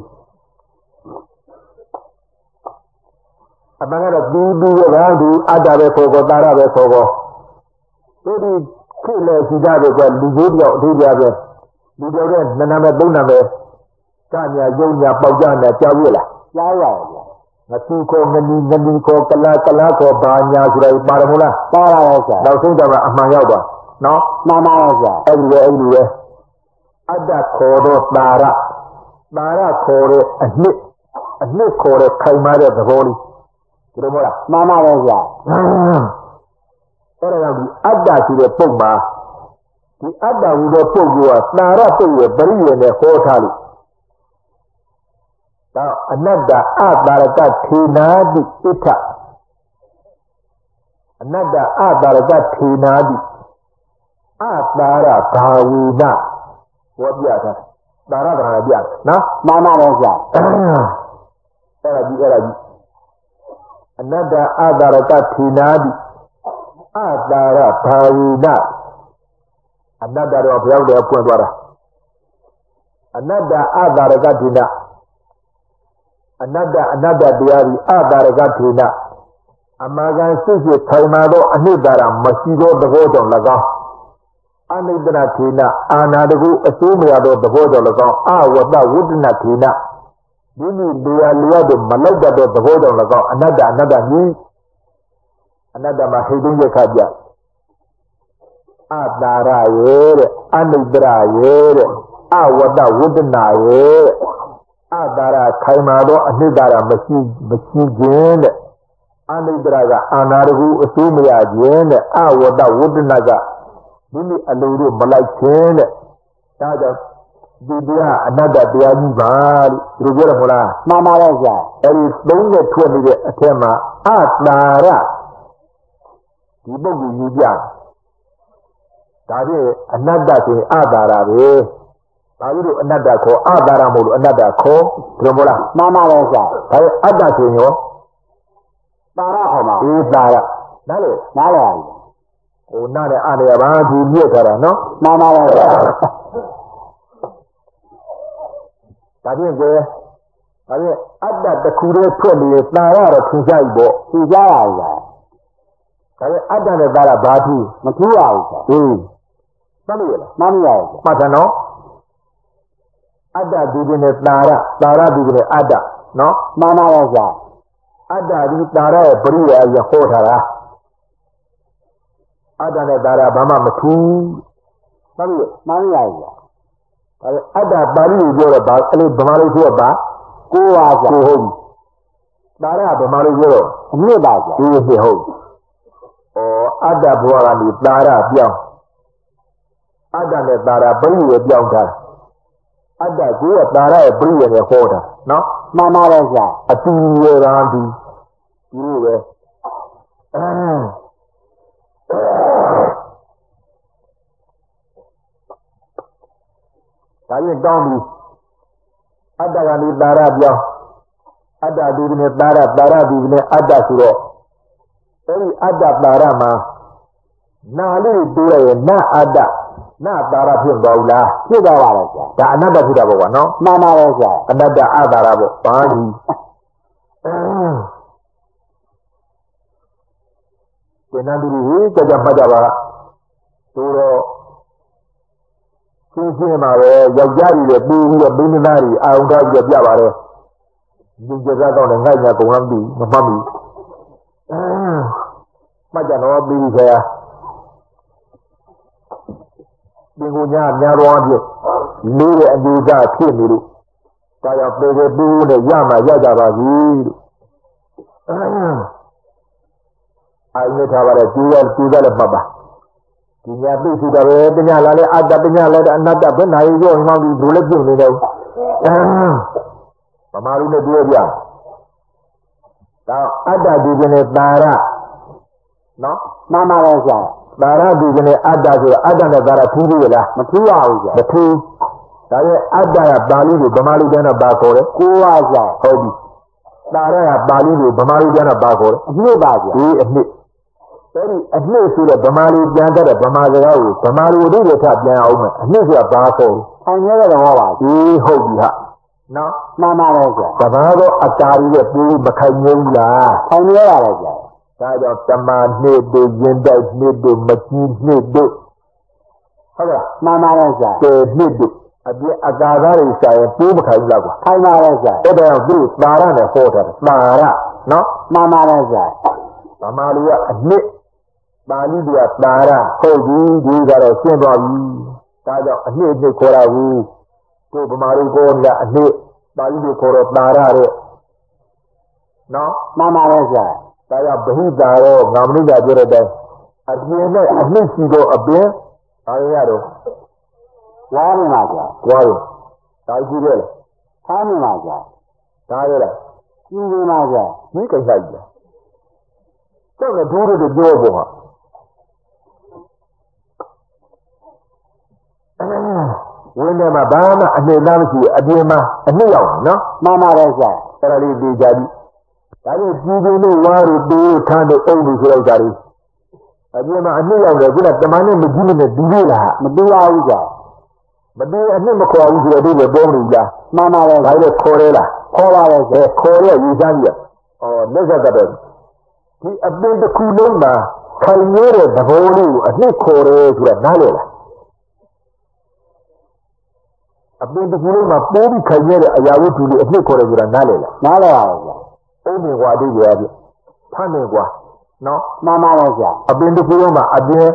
အမှန်ကတော့ဒီရဲ့ဒီအတ္တပဲခေါ်ခေါ်သာရပဲခေါ်ခေါ်ဒီခေလေစီကြတဲ့ကလူကြီးပြောက်အဓိပ္ပာယ်ပဲလူပြောက်တဲ့နာမည်သုံးနာမည်ကညာယုံညာပေါက်ကြညာကြောက်ရလားကြားရပါဗျာငတိခေါ်ငနီခေါ်ကလာခေါ်ဘာညာဆိုတာပါရမလားပါရပါဗျာနောက်ဆုံးတော့အမှန်ရောက်သွားနော်မှန်ပါဗျာအဲ့ဒီပဲအတ္တခေါ်တော့သာရခေါ်တဲ့အနှစ်ခေါ်တဲ့ခိုင်မာတဲ့သဘောလေးဒီလိုမဟုတ်လားမှန်ပါဗျာအဲ့ဒါကြောင့်ဒီအတ္တဆိုတဲ့ပုံမှာဒီအတ္တဟူသောပုဂ္ဂိုလ်ကသာရပုဂ္ဂိုလ်ပရိယေနဲ့ဟောထားလို့ဒါအနတ္တအတာရကထေနာတိဣဋ္ဌအနတ္တအတာရကထေနာတိအတာရဘာဝိနဟောပြတာသာရဗရာပြနော်မှန်ပါဗျာအဲ့ဒါကြီးအနတ္တအတာရကထေနာတိအတာရဘာဝိနအနတ္တတော့ဘယ်ရောက်တယ်ဖွင့်သွားတာအနတ္တအတာရကထေနာအနတ္တတရားဒီအတာရကထေန Amagan Sisi Kaimado Anidara Masigo the Vodo Laga Anidra Tina Anadagu Assumiado the Vodo Laga Wada Wudna Tina Dini Liado Malaga the Vodo Laga another new another Mahidunga Kaja Adara Yere Anidra Yere Wada Wudna Yere Adara Kaimado Anidara Masijin Anidraga Anargu Sumia Jen, Wada Wudnaga, Mini Aluru Malakin, Tada, Didia, another Dianival, Rugura, Mama Raja, there is only 20 Atema, Atlara, Tibogu Yudia, Tade, another thing, Adara, another call, Adaramul, another call, Tremora, Mama Raja, other thing, Barahoma, Dara, Nale. Nala, Oh, not an area around you, no? Mama Raja, I didn't go. I mean, at that the Kure 20 is not out of Tijaibo. Tijaya, I done a Barabati, Matua, Mamma, Matano. Ada digging it Lara digging it Ada, no? Mama Raja, Ada di Dara, Bria, Yahotara. Ada Dara Bama Matu. Mamma, Ada Bari, you're about, and Bamaru to a bar. go out, Go home. Dara Bamaru, Nibaja, he is the home. Oh, Ada Buarani, Dara, Biang. Ada Dara, Bria, Bianca. Ada, go up Dara, Bria, Yahota, no? Mama Raja, A 2 year auntie. You were. I ain't down me. Ada Gani Dara Biang. Ada Divine Dara Divine Ada Suro. Every Ada Darama. Nali Dura, na Ada. Na Dara Pimbaula. Sidawa Raja, Another Sidabo, no? Mama Raja, Another Adarabo. Bani. Penandiri, Jajapajava. Suro. Sinsimare, Yajari, the Binari, Aunga Jabare. Jinjazato and Ganya Kumbi, Mammy. Majano, Billy there. Bingunya, Narondi, Lily and Yuza, Kimiru. Kaya Pege Bune, Yama, Yajavazi. I met her at Tugal Baba. Tinya bisi dawe tinya lale ada tinya lale anada benar itu memang di dulu je ni dah. Pemalu ni dia dia. Tahu ada di jenis Dara, no? Mama Raja, Dara di jenis ada negara tinggi lah. Matua Raja, Betul. Tapi ada Bali tu pemalu dia nak bakor. Kuaja, Hobi. Dara Bali tu pemalu dia nak bakor. Nibaja, Ini. Jadi, ini sudah pemalu jangan ada pemalu tahu. Pemalu dia tak jangan awam. Ini sudah bakor. hanya ada orang. Hobi ha. No. Mama Raja, Pemalu akari dia pun berkaitan lah. hanya ada Raja, Saya teman ni tu jendak ni tu macam ni tu. Apa? Mama Raja, Ni tu. Ada agak saya pun berkaitan lah. hanya Raja, Ada yang tu Dara ni hotel. Dara. No. Mama Raja, Pemalu ni. Bali dia Dara. Hobi dia kalau siapa Saya ni korang. Tu pemalu kau ni. Bali dia korang Dara ni. No. Mama Raja, Saya berhidaro ngamni dah jere dah. Artinya ni sido abye ayah tu. Wari Raja, Wah, tahu juga lah. Kami Raja, Tahu lah. Ini Raja, Ni kan saja. Jangan dulu tu jawab boha. Wenda mabana ane namsi adema ane yaw, no? Mama Raja, Terali di jadi. Tadi jidu ni waru tu tanda orang surai dari. Adema ane yaw dah guna temannya begini ni dulu lah. Matua Raja, Bagi ane makau surai dia bohong lah. Mama Raja, Saya korela. Kola Raja, Korea Yuzania. Oh, nesa kadang. ဒီအပင်တစ်ခုလုံးမှာခိုင်ရဲတဲ့သဘောလေးကိုအနှစ်ခေါ်တယ်ဆိုတာနားလည်လားအပင်တစ်ခုလုံးမှာပိုးပြီးခိုင်ရဲတဲ့အရာဝတ္ထုလေးအနှစ်ခေါ်တယ်ဆိုတာနားလည်လားနားလည်ပါဗျာအုံးမြင်ကွာအတိတ်ရဲ့ဖမ်းမြင်ကွာနော်မှန်ပါတယ်ဗျာအပင်တစ်ခုလုံးမှာအပြင်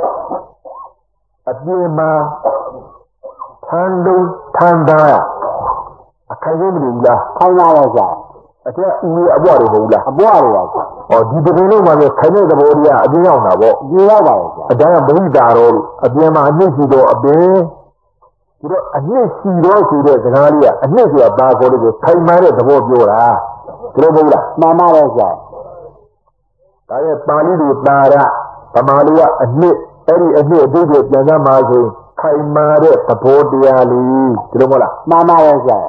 မှာထမ်းလုံးထမ်းသားအခိုင်ရမလို့ဘူးလားခိုင်ပါတယ်ဗျာအထက်ဦးအပွားတွေမဟုတ်လားအပွားတွေပါဗျာဟောဒီပင်လုံးမှာပဲခိုင်တဲ့သဘောတရားအပြင်ရောက်တာပေါ့ဒီရောက်ပါရဲ့ဗျာအတိုင်းကဗိဓာတော်လို့အပြင်မှာအနှစ်ရှိတော့အပင်ဒီတော့အနှစ်ရှိတော့ဆိုတဲ့စကားလေးကအနှစ်ဆိုတာဘာခေါ်လို့ခိုင်မာတဲ့သဘောပြောတာဒီလိုမဟုတ်လားမှန်ပါတယ်ဗျာဒါရဲ့ပါဠိလိုတာရဗမာလိုကအနှစ်အဲ့ဒီအနှစ်အတူတူပြန်ကြမှာဆိုခိုင်မာတဲ့သဘောတရားလေးဒီလိုမဟုတ်လားမှန်ပါတယ်ဗျာ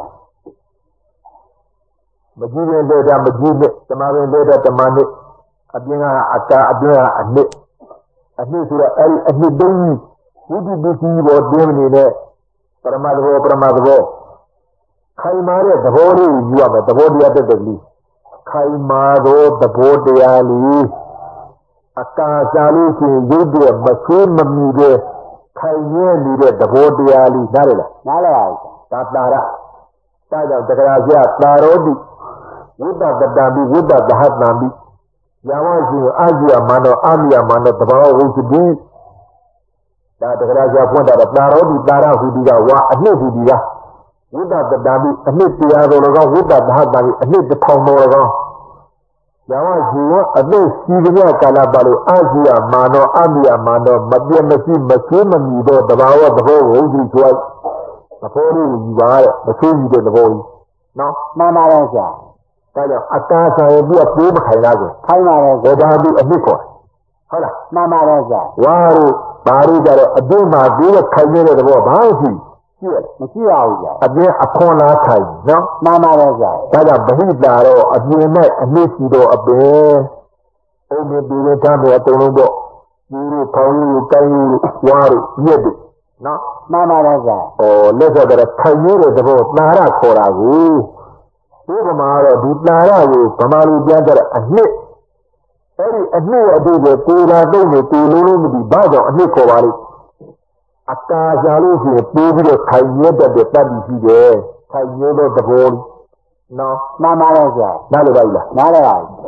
မကြည့်ရင်လည်းဒါမကြည့်နဲ့ဓမ္မပင်လည်းဒါဓမ္မနဲ့အပြင်ကအတာအပြင်ကအနှစ်ဆိုတော့အဲ့ဒီအနှစ်တုံးကြီးဝိတုပစ္စည်းပေါ်တင်းနေတဲ့ပရမသဘောခိုင်မာတဲ့သဘောလေးကိုယူရမယ်သဘောတရားတက်တယ်လေးခိုင်မာသောသဘောတရားလေးအကာစားလို့ရှိရင်ရုပ်တဲ့မဆွေးမမြူတဲ့ခိုင်ရဲနေတဲ့သဘောတရားလေးနားလည်လားနားလည်ပါဘူးဒါတာရဒါကြောင့်တက္ကရာကျတာရောတိဝိတ္တတတံပိဝိတ္တသဟတံပိယာဝရှိအာဇိယမနောအာမိယမနောတဘာဝဝိသတိဒါတက္ကရာကျဖွင့်တာတာရောတိတာရဟူဒီကဝါအနှစ်ဟူဒီကဝိတ္တတတံပိအနှစ်တရားတော်၎င်းဝိတ္တသဟတံပိအနှစ်တစ်ထောင်တော်၎င်းယာဝရှိအနှစ်ရှိကြကာလပါလို့အာဇိယမနောအာမိယမနောမပြည့်မရှိမဆွေးမမြည်သောတဘာဝသဘောဝိသတိဆိုသဘောလေးကိုယူပါတဲ့မဆွေးမြည်တဲ့သဘောကြီးနော်မှန်ပါတယ်ဗျာဒါကြောင့်အကားဆိုင်ပြီးပိုးမခိုင်လားဆိုခိုင်ပါတယ်ဘောဓာတုအနှစ်ခေါ်ဟုတ်လားမှန်ပါတယ်ဗျာဝါတို့ဘာတို့ကြတော့အပြင်မှာပြီးတော့ခိုင်နေတဲ့သဘောဘာလို့ရှိမရှိပါဘူးဗျာအပြင်အခွန်လားခိုင်နော်မှန်ပါတယ်ဗျာဒါကြောင့်ဗဟိတာတော့အပြင်နဲ့အနှစ်ရှိတော့အပင်အုံးပြီးပြီးတော့ထားတယ်အတုံးလုံးတော့ဒီလိုခေါင်းကြီးကိုကိုင်းကြီးဝါတို့ညက်တယ်နော်မှန်ပါတယ်ဗျာလက်ဆက်တော့ခိုင်နေတဲ့သဘောတာရခေါ်တာကိုဒီဗမာတော့ဒီတာရကိုဗမာလူပြန်တဲ့အနှစ်အဲ့ဒီအနှစ်ရဲ့အတူတူကိုယ်လာတော့နေကိုလုံးလုံးမသိဘာကြောင့်အနှစ်ခေါ်ပါလိမ့်အကာရှာလို့ရှိရင်ပိုးပြီးတော့ခိုင်ရတဲ့တတ်ပြီးရှိတယ်ခိုင်ရတဲ့သဘောနော်မှန်ပါတယ်ဗျာနားလည်ပါလားနားလည်ပါပြီ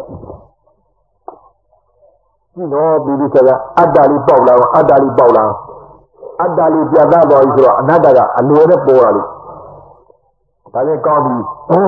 ဒီတော့ဒီလိုကအတ္တလေးပေါက်လာအတ္တလေးပြတ်သားသွားပြီဆိုတော့အနတ္တကအလွယ်နဲ့ပေါ်လာလိမ့်ဒါလည်းကောင်းပြီ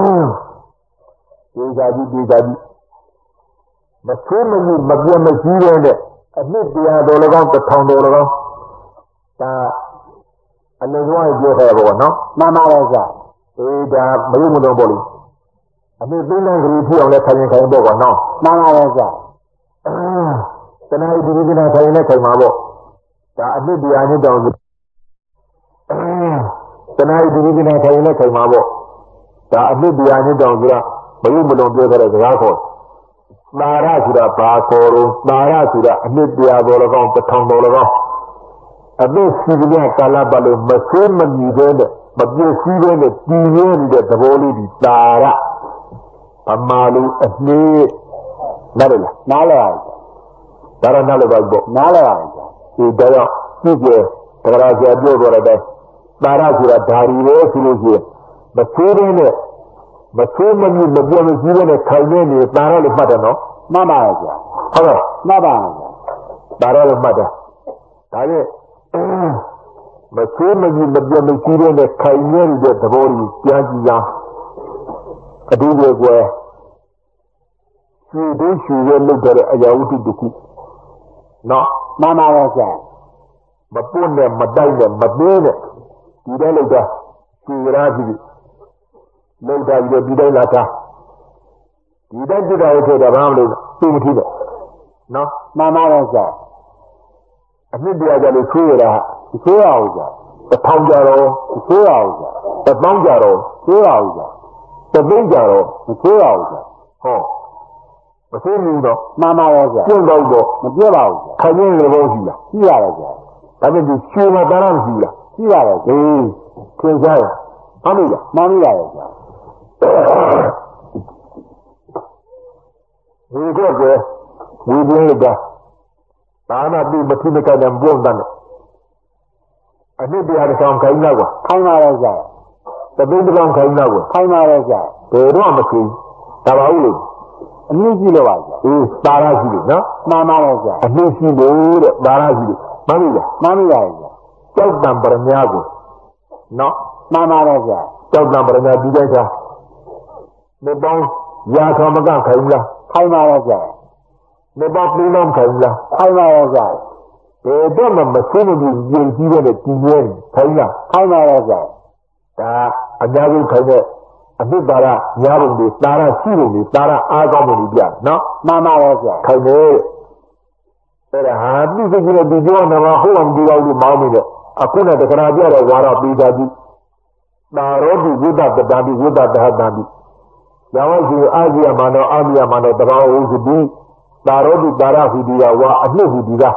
ဒီကြည့်မဆွေးမမြမပြတ်မစည်းတဲ့အနှစ်တရားတော်၎င်းတစ်ထောင်တော်၎င်းဒါအလင်းသွားပြောခဲ့ပါဘောနော်မှန်ပါတယ်ဗျာဒါမယုံမလို့ပေါ့လေအနှစ်သိန်းတန်းကလေးဖြစ်အောင်လဲခိုင်ပေါ့ကွာနော်မှန်ပါတယ်ဗျာတဏှာဒီကိစ္စခိုင်နဲ့ခိုင်မှာပေါ့ဒါအနှစ်တရားနဲ့တောင်တဏှာဒီကိစ္စခိုင်နဲ့ခိုင်မှာပေါ့ဒါအနှစ်တရားနဲ့တောင်ဆိုတာမယုံမလို့ပြောခဲ့တဲ့စကားခေါ်တာရဆိုတာဘာခေါ်တော့တာရဆိုတာအနှစ်တရားတော်၎င်းတစ်ထောင်တော်၎င်းအသက်စီကလေးကာလပတ်လို့မဆွေးမမြည်တဲ့မပြည့်စည်တဲ့တည်ရနေတဲ့သဘောလေးဒီတာရဗမာလူအနှစ်နားလည်လားနားလည်ပါဘူးဒါရနားလည်ပါဘူးနားလည်ပါဘူးဒီတော့ကြည့်ကြတရားကျပြောကြတဲ့တာရဆိုတာဓာရီပဲဆိုလို့ရှိရင်မဆွေးတဲ့မဆွေးမမြည်မပြည့်မစည်တဲ့ခိုင်နေတာရလို့မှတ်တယ်နော်မှန်ပါရဲ့ဗျာဟုတ်လားမှန်ပါရဲ့ဒါရလို့မှတ်တယ်ဒါနဲ့မဆွေးမမြည်မပြတ်မစည်းတဲ့ခိုင်နေတဲ့သဘောကြီးပြန်ကြည့်ရအောင်အတူတူကွယ်ရှူသေးရှူရဲလုပ်တဲ့အရာဝတ္ထုတစ်ခုနော်မှန်ပါရဲ့ဗျာမပွတ်နဲ့မတိုက်နဲ့မသေးနဲ့ဒီတိုင်းလုပ်တာရှူရပြီလုပ်တာပြီးဒီတိုင်းလာတာဒီတိုင်းပြတာရဲ့ဆိုတာဘာမလို့သိမထီးနဲ့နော်မှန်ပါရဲ့ဗျာအနှစ်တရားကြလို့ဆွေးရတာဆွေးရအောင်ဗျာတစ်ထောင်ကြတော့ဆွေးရအောင်ဗျာတစ်ပေါင်းကြတော့ဆွေးရအောင်ဗျာတစ်သိန်းကြတော့ဆွေးရအောင်ဗျာဟောမဆွေးဘူးတော့မှန်ပါရဲ့ဗျာပြတ်တော့မပြတ်ပါဘူးဗျာခိုင်နေတဲ့ဘောရှိလားရှိရတယ်ဗျာဒါပေမဲ့ဒီရွှေမှာတန်းမရှိလားရှိရတယ်ဟေးခွင့်စားရမှန်ပြီလားမှန်ပြီရဲ့ဗျာဒီကဝေလို့ကဒါမှသူမထိမကတဲ့ဘုံတန်းအနှစ်တရားတစ်ဆောင်ခိုင်းတော့ကွာခိုင်းပါတော့ကြာတပိတ်တစ်ကောင်ခိုင်းတော့ကွာခိုင်းပါတော့ကြာဘယ်တော့မခွေးဒါပါဦးလို့အနည်းကြီးလို့ပါကြာအေးပါရရှိလို့နော်မှန်ပါတော့ကြာအနည်းရှိလို့တဲ့ပါရရှိလို့မှန်ပြီလားမှန်ပြီပါကြာကြောက်တံပရမညာကိုနော်မှန်ပါတော့ကြာကြောက်တံပရမညာပြီးတဲ့အခါနေပေါင်းရာထောင်မကခိုင်းလားခိုင်းပါတော့ကြာနေပေါင်းပြီးတော့ခိုင်းလားခိုင်းပါတော့ကြာဘယ်တော့မှမဆုံးဘူးယဉ်ကြီးတဲ့ဒီရဲခိုင်းလားခိုင်းပါတော့ကြာဒါအများကြီးခိုင်းတဲ့အနှစ်သာရညာပုံတွေသာရရှိပုံတွေသာရအားကောင်းပုံတွေပြနော်မှန်ပါတော့ကြာခိုင်းတယ်အဲ့ဒါဟာသူစိတ်ကြီးတဲ့ဒီကြောနမဟုတ်အောင်ဒီလောက်လို့မောင်းနေတယ်အခုနဲ့တက္ကရာပြတဲ့ဝါရပိသာကြီးသာရောတိဝိဒ္ဒတတံပိဝိဒ္ဒတဟတံပိယောဝစီအာဇိယမနောအာမိယမနောတဘာဝုစတိသာရောတိသာရဟူဒီယဝါအနှစ်ဟူဒီက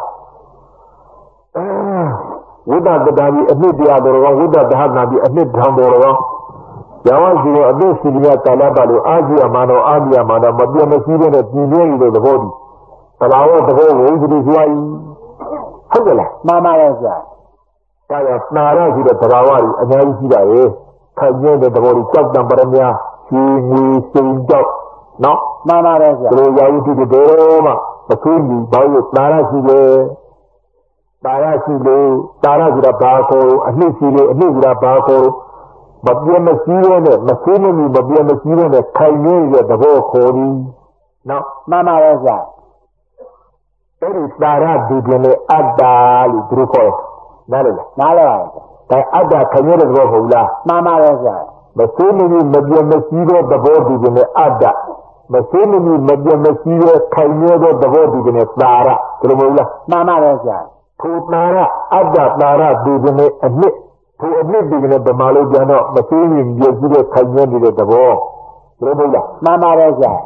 ဝိဒ္ဒတတံပိအနှစ်တရားတော်ဝိဒ္ဒတဟတံပိအနှစ်ဓမ္မတော်ယောဝစီအသိစီရိယကာလပတ်လို့အာဇိယမနောအာမိယမနောမပြတ်မရှိတဲ့ပြည်နေလို့သဘောတည်းတဘာဝသဘောဝုစတိဆိုရင်ဟုတ်ကဲ့လားမှန်ပါရဲ့ဆရာဒါကြောင့်နာရရှိတဲ့သဘာဝတွေအများကြီးရှိတာရေခိုင်ကျင်းတဲ့သဘောတွေကြောက်တံပရမညာရှင်ငွေစိန်ကြောက်နော်မှန်ပါတယ်ဆရာဒီလိုရာဝတ္ထုတွေတော့မှမသိဘူးဘာလို့နာရရှိတယ်နာရရှိလို့နာရဆိုတာဘာခေါ်အနှစ်ရှိလို့အနှစ်ဆိုတာဘာခေါ်မပြတ်မစည်းရဲနဲ့မသိမမီမပြတ်မစည်းရဲနဲ့ခိုင်ကျင်းတဲ့သဘောခေါ်ပြီးနော်မှန်ပါတယ်ဆရာအဲ့ဒီနာရဒီပြင်လေအတ္တလို့သူတို့ခေါ်နားလေနားလေပါဒါအတ္တခရတဲ့သဘောဟုတ်လားမှန်ပါရဲ့ဆရာမသိမကြီးမပြတ်မစည်းတဲ့သဘောဒီကနေ့အတ္တမသိမကြီးမပြတ်မစည်းတဲ့ခိုင်မြဲတဲ့သဘောဒီကနေ့သာရဒီလိုမဟုတ်လားမှန်ပါရဲ့ဆရာထိုသာရအတ္တသာရဒီကနေ့အနှစ်ထိုအနှစ်ဒီကနေ့ဗမာလိုပြန်တော့မသိမကြီးပြည့်စုံတဲ့ခိုင်မြဲနေတဲ့သဘောဒီလိုမဟုတ်လားမှန်ပါရဲ့ဆရာ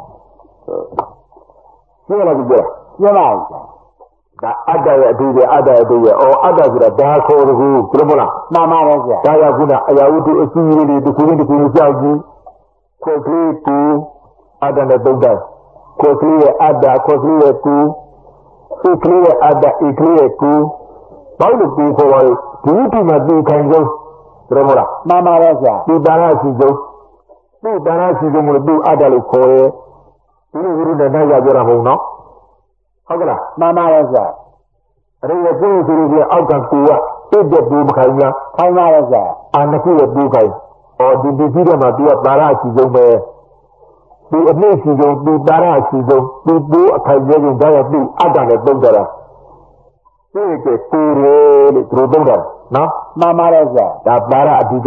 ရှင်းလားကြည့်ရရှင်းပါ့ဒါအတ္တရဲ့အတူရဲ့အတ္တရဲ့အတူရဲ့အတ္တဆိုတာဒါခေါ်တကူဘယ်လိုမလားမှန်ပါပါဆရာဒါရောက်ခုနအရာဝတ္ထုအစည်းအဝေးတွေတစ်ခုချင်းတစ်ခုကြောက်ကြည့်ခွက်ကလေးတူအတ္တနဲ့သုံးတယ်ခွက်ကလေးရဲ့အတ္တခွက်ကလေးရဲ့တူစိတ်ကလေးရဲ့အတ္တဧကလေးရဲ့တူဘာလို့တူခေါ်ပါလဲဒီဝတ္ထုမှာတူခံဆုံးဘယ်လိုမလားမှန်ပါပါဆရာဒီတာရရှိဆုံးဒီတာရရှိဆုံးကိုတူအတ္တလို့ခေါ်ရဲဒီလိုဝိရုဒ္ဓနဲ့ပြောတာမဟုတ်နော်ဟုတ်ကလားမှန်ပါရဲ့ဆရာအဲ့ဒီကိုယ်ဆိုလို့အောက်ကကူကတိတ်တဲ့ဘူးမခိုင်းလားခိုင်းပါရဲ့ဆရာအာနကုရဲ့ဘူးခိုင်းဒီကြီးတဲ့မှာသူကတာရအစီဆုံးပဲသူအနည်းစီဆုံးသူတာရအစီဆုံးသူဘူးအခိုင်ကျဆုံးဒါရသူအတ္တနဲ့တုံးကြတာဒီကတူရဲလို့သူတုံးတာနော်မှန်ပါရဲ့ဆရာဒါတာရအဓိက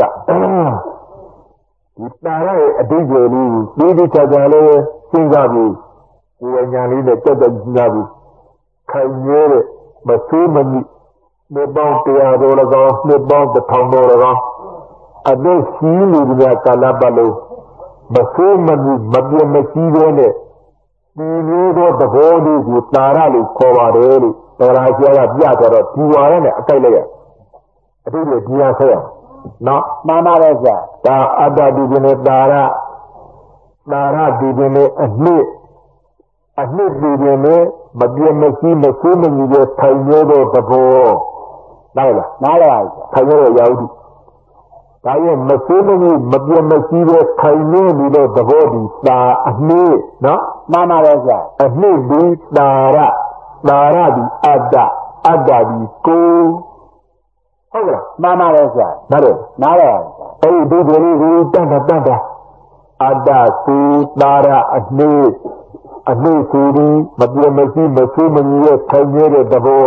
ဒီတာရရဲ့အဓိပ္ပာယ်လေးဒီချာချာလေးစဉ်းစားပြီးဝိညာဉ်လေးနဲ့တက်တက်ကြီးလာပြီးခိုင်ရဲတဲ့မသိမမိနေပေါင်းတရားတော်၎င်းနေပေါင်းတစ်ထောင်တော်၎င်းအသက်ရှိနေကြကာလပတ်လုံးမသိမမိမပြတ်မစည်းရဲနဲ့ဒီလိုသောသဘောလေးကိုတာရလို့ခေါ်ပါတယ်လို့တရားကျမ်းကပြကြတော့ဒီဝါရနဲ့အကြိုက်လိုက်ရအတိတ်ကဒီဟာဆက်ရနော်မှန်ပါတယ်ဆရာဒါအတ္တဒီပင်နဲ့တာရဒီပင်နဲ့အနှစ်ဒီပင်နဲ့မပြတ်မစည်းမဆိုးမညီတဲ့ထိုင်ရတဲ့သဘောနားလားနားလားထိုင်ရတဲ့ရာဟုဒါရဲ့မဆိုးမညီမပြတ်မစည်းတဲ့ထိုင်နေတဲ့သဘောဒီတာအနှစ်နော်မှန်ပါတယ်ဆရာအနှစ်ဒီတာရဒီအတ္တဒီကိုဟုတ်ကဲ့မှန်ပါတယ်ဆရာနားလားအဲ့ဒီဒီလိုလေးကိုတန်တာအတ္တစီတာရအနှစ်ဆိုပြီးမပြတ်မစည်းမဆိုးမညီရဲ့ထိုင်ရတဲ့သဘော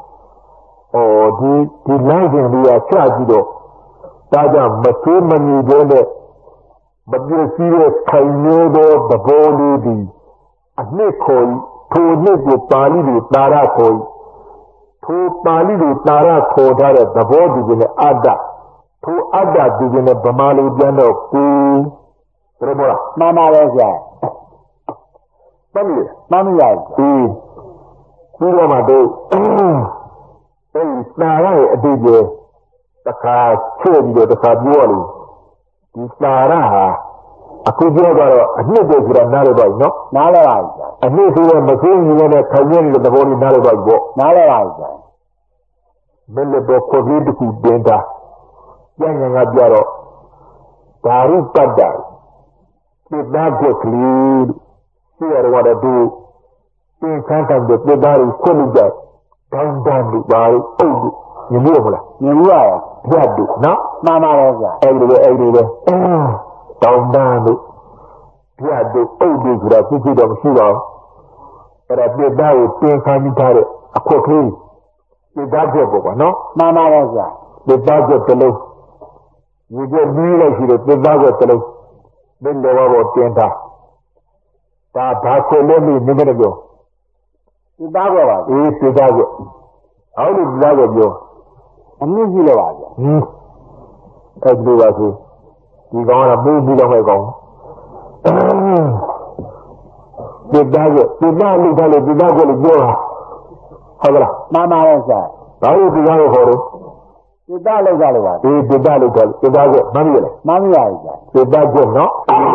ဒီလိုက်ခြင်းလေးကချကြည့်တော့ဒါကြောင့်မဆိုးမညီတဲ့မပြည့်စည်တဲ့ထိုင်ရတဲ့သဘောလေးဒီအနှစ်ခေါ်ထိုနှစ်ကိုပါဠိလိုတာရခေါ်ထိုပါဠိလိုတာရခေါ်ထားတဲ့သဘောဒီကနေ့အတ္တထိုအတ္တဒီကနေ့ဗမာလိုပြန်တော့ကိုဘယ်လိုလဲမှန်ပါရဲ့ဆရာမှန်ပြီလားပြီးတော့မှတို့တာရရဲ့အတိတ်ကတစ်ခါချဲ့ပြီးတော့တစ်ခါပြောလို့ဒီတာရဟာအခုပြောတော့အနှစ်တည်းဆိုတာနားလို့တော့နော်နားလဲပါဗျာအနှစ်ဆိုတော့မသိရင်လည်းခိုင်ရတဲ့သဘောလေးနားလို့တော့ပေါ့နားလဲပါဗျာမင်းလည်းတော့ခေါ်ပြီးတခုတင်တာကျန်ငါပြတော့ဓာရုပတ္တပြစ်သားကွက်ကလေးရှိရတော့တူသင်္ခန်းတန်တဲ့ပြစ်သားကိုခွတ်လိုက်ကြတောင်းတန်းလို့ပါလို့အုပ်လို့မြင်လို့မလားမြင်ဘူးပါဗျာတို့နော်မှန်ပါပါဗျာအဲ့လိုပဲတောင်းတန်းလို့ဗျာတို့အုပ်လို့ဆိုတာသိသိတော့မရှိပါဘူးအဲ့ဒါပြစ်သားကိုသင်္ခန်းထားတဲ့အခွက်ကလေးပြစ်သားကွက်ပေါ့ကွာနော်မှန်ပါပါဗျာပြစ်သားကွက်တစ်လုံးဒီကပြီးလိုက်ရှိတဲ့ပြစ်သားကွက်တစ်လုံးမင်းလည်းဘောတင်ထားဒါဘာခွက်လို့နေကြတယ်ပြောပြစ်သားကွက်ပါအေးပြစ်သားကွက်အောက်လို့ပြစ်သားကွက်ပြောအနည်းကြီးလည်းပါဗျာအဲ့ဒီလိုပါဆိုဒီကောင်ကမိုးပြီးတော့မဲ့ကောင်ပြစ်သားကွက်ပြစ်သားလို့ထားလို့ပြစ်သားကွက်လို့ပြောတာဟုတ်ကလားမှန်ပါပါဆရာဘာလို့ပြစ်သားကိုခေါ်တော့ပြစ်သားလောက်ကြလို့ပါအေးပြစ်သားလောက်ကြပြစ်သားကွက်မှန်ပြီလားမှန်ပြီပါဗျာပြစ်သားကွက်နော်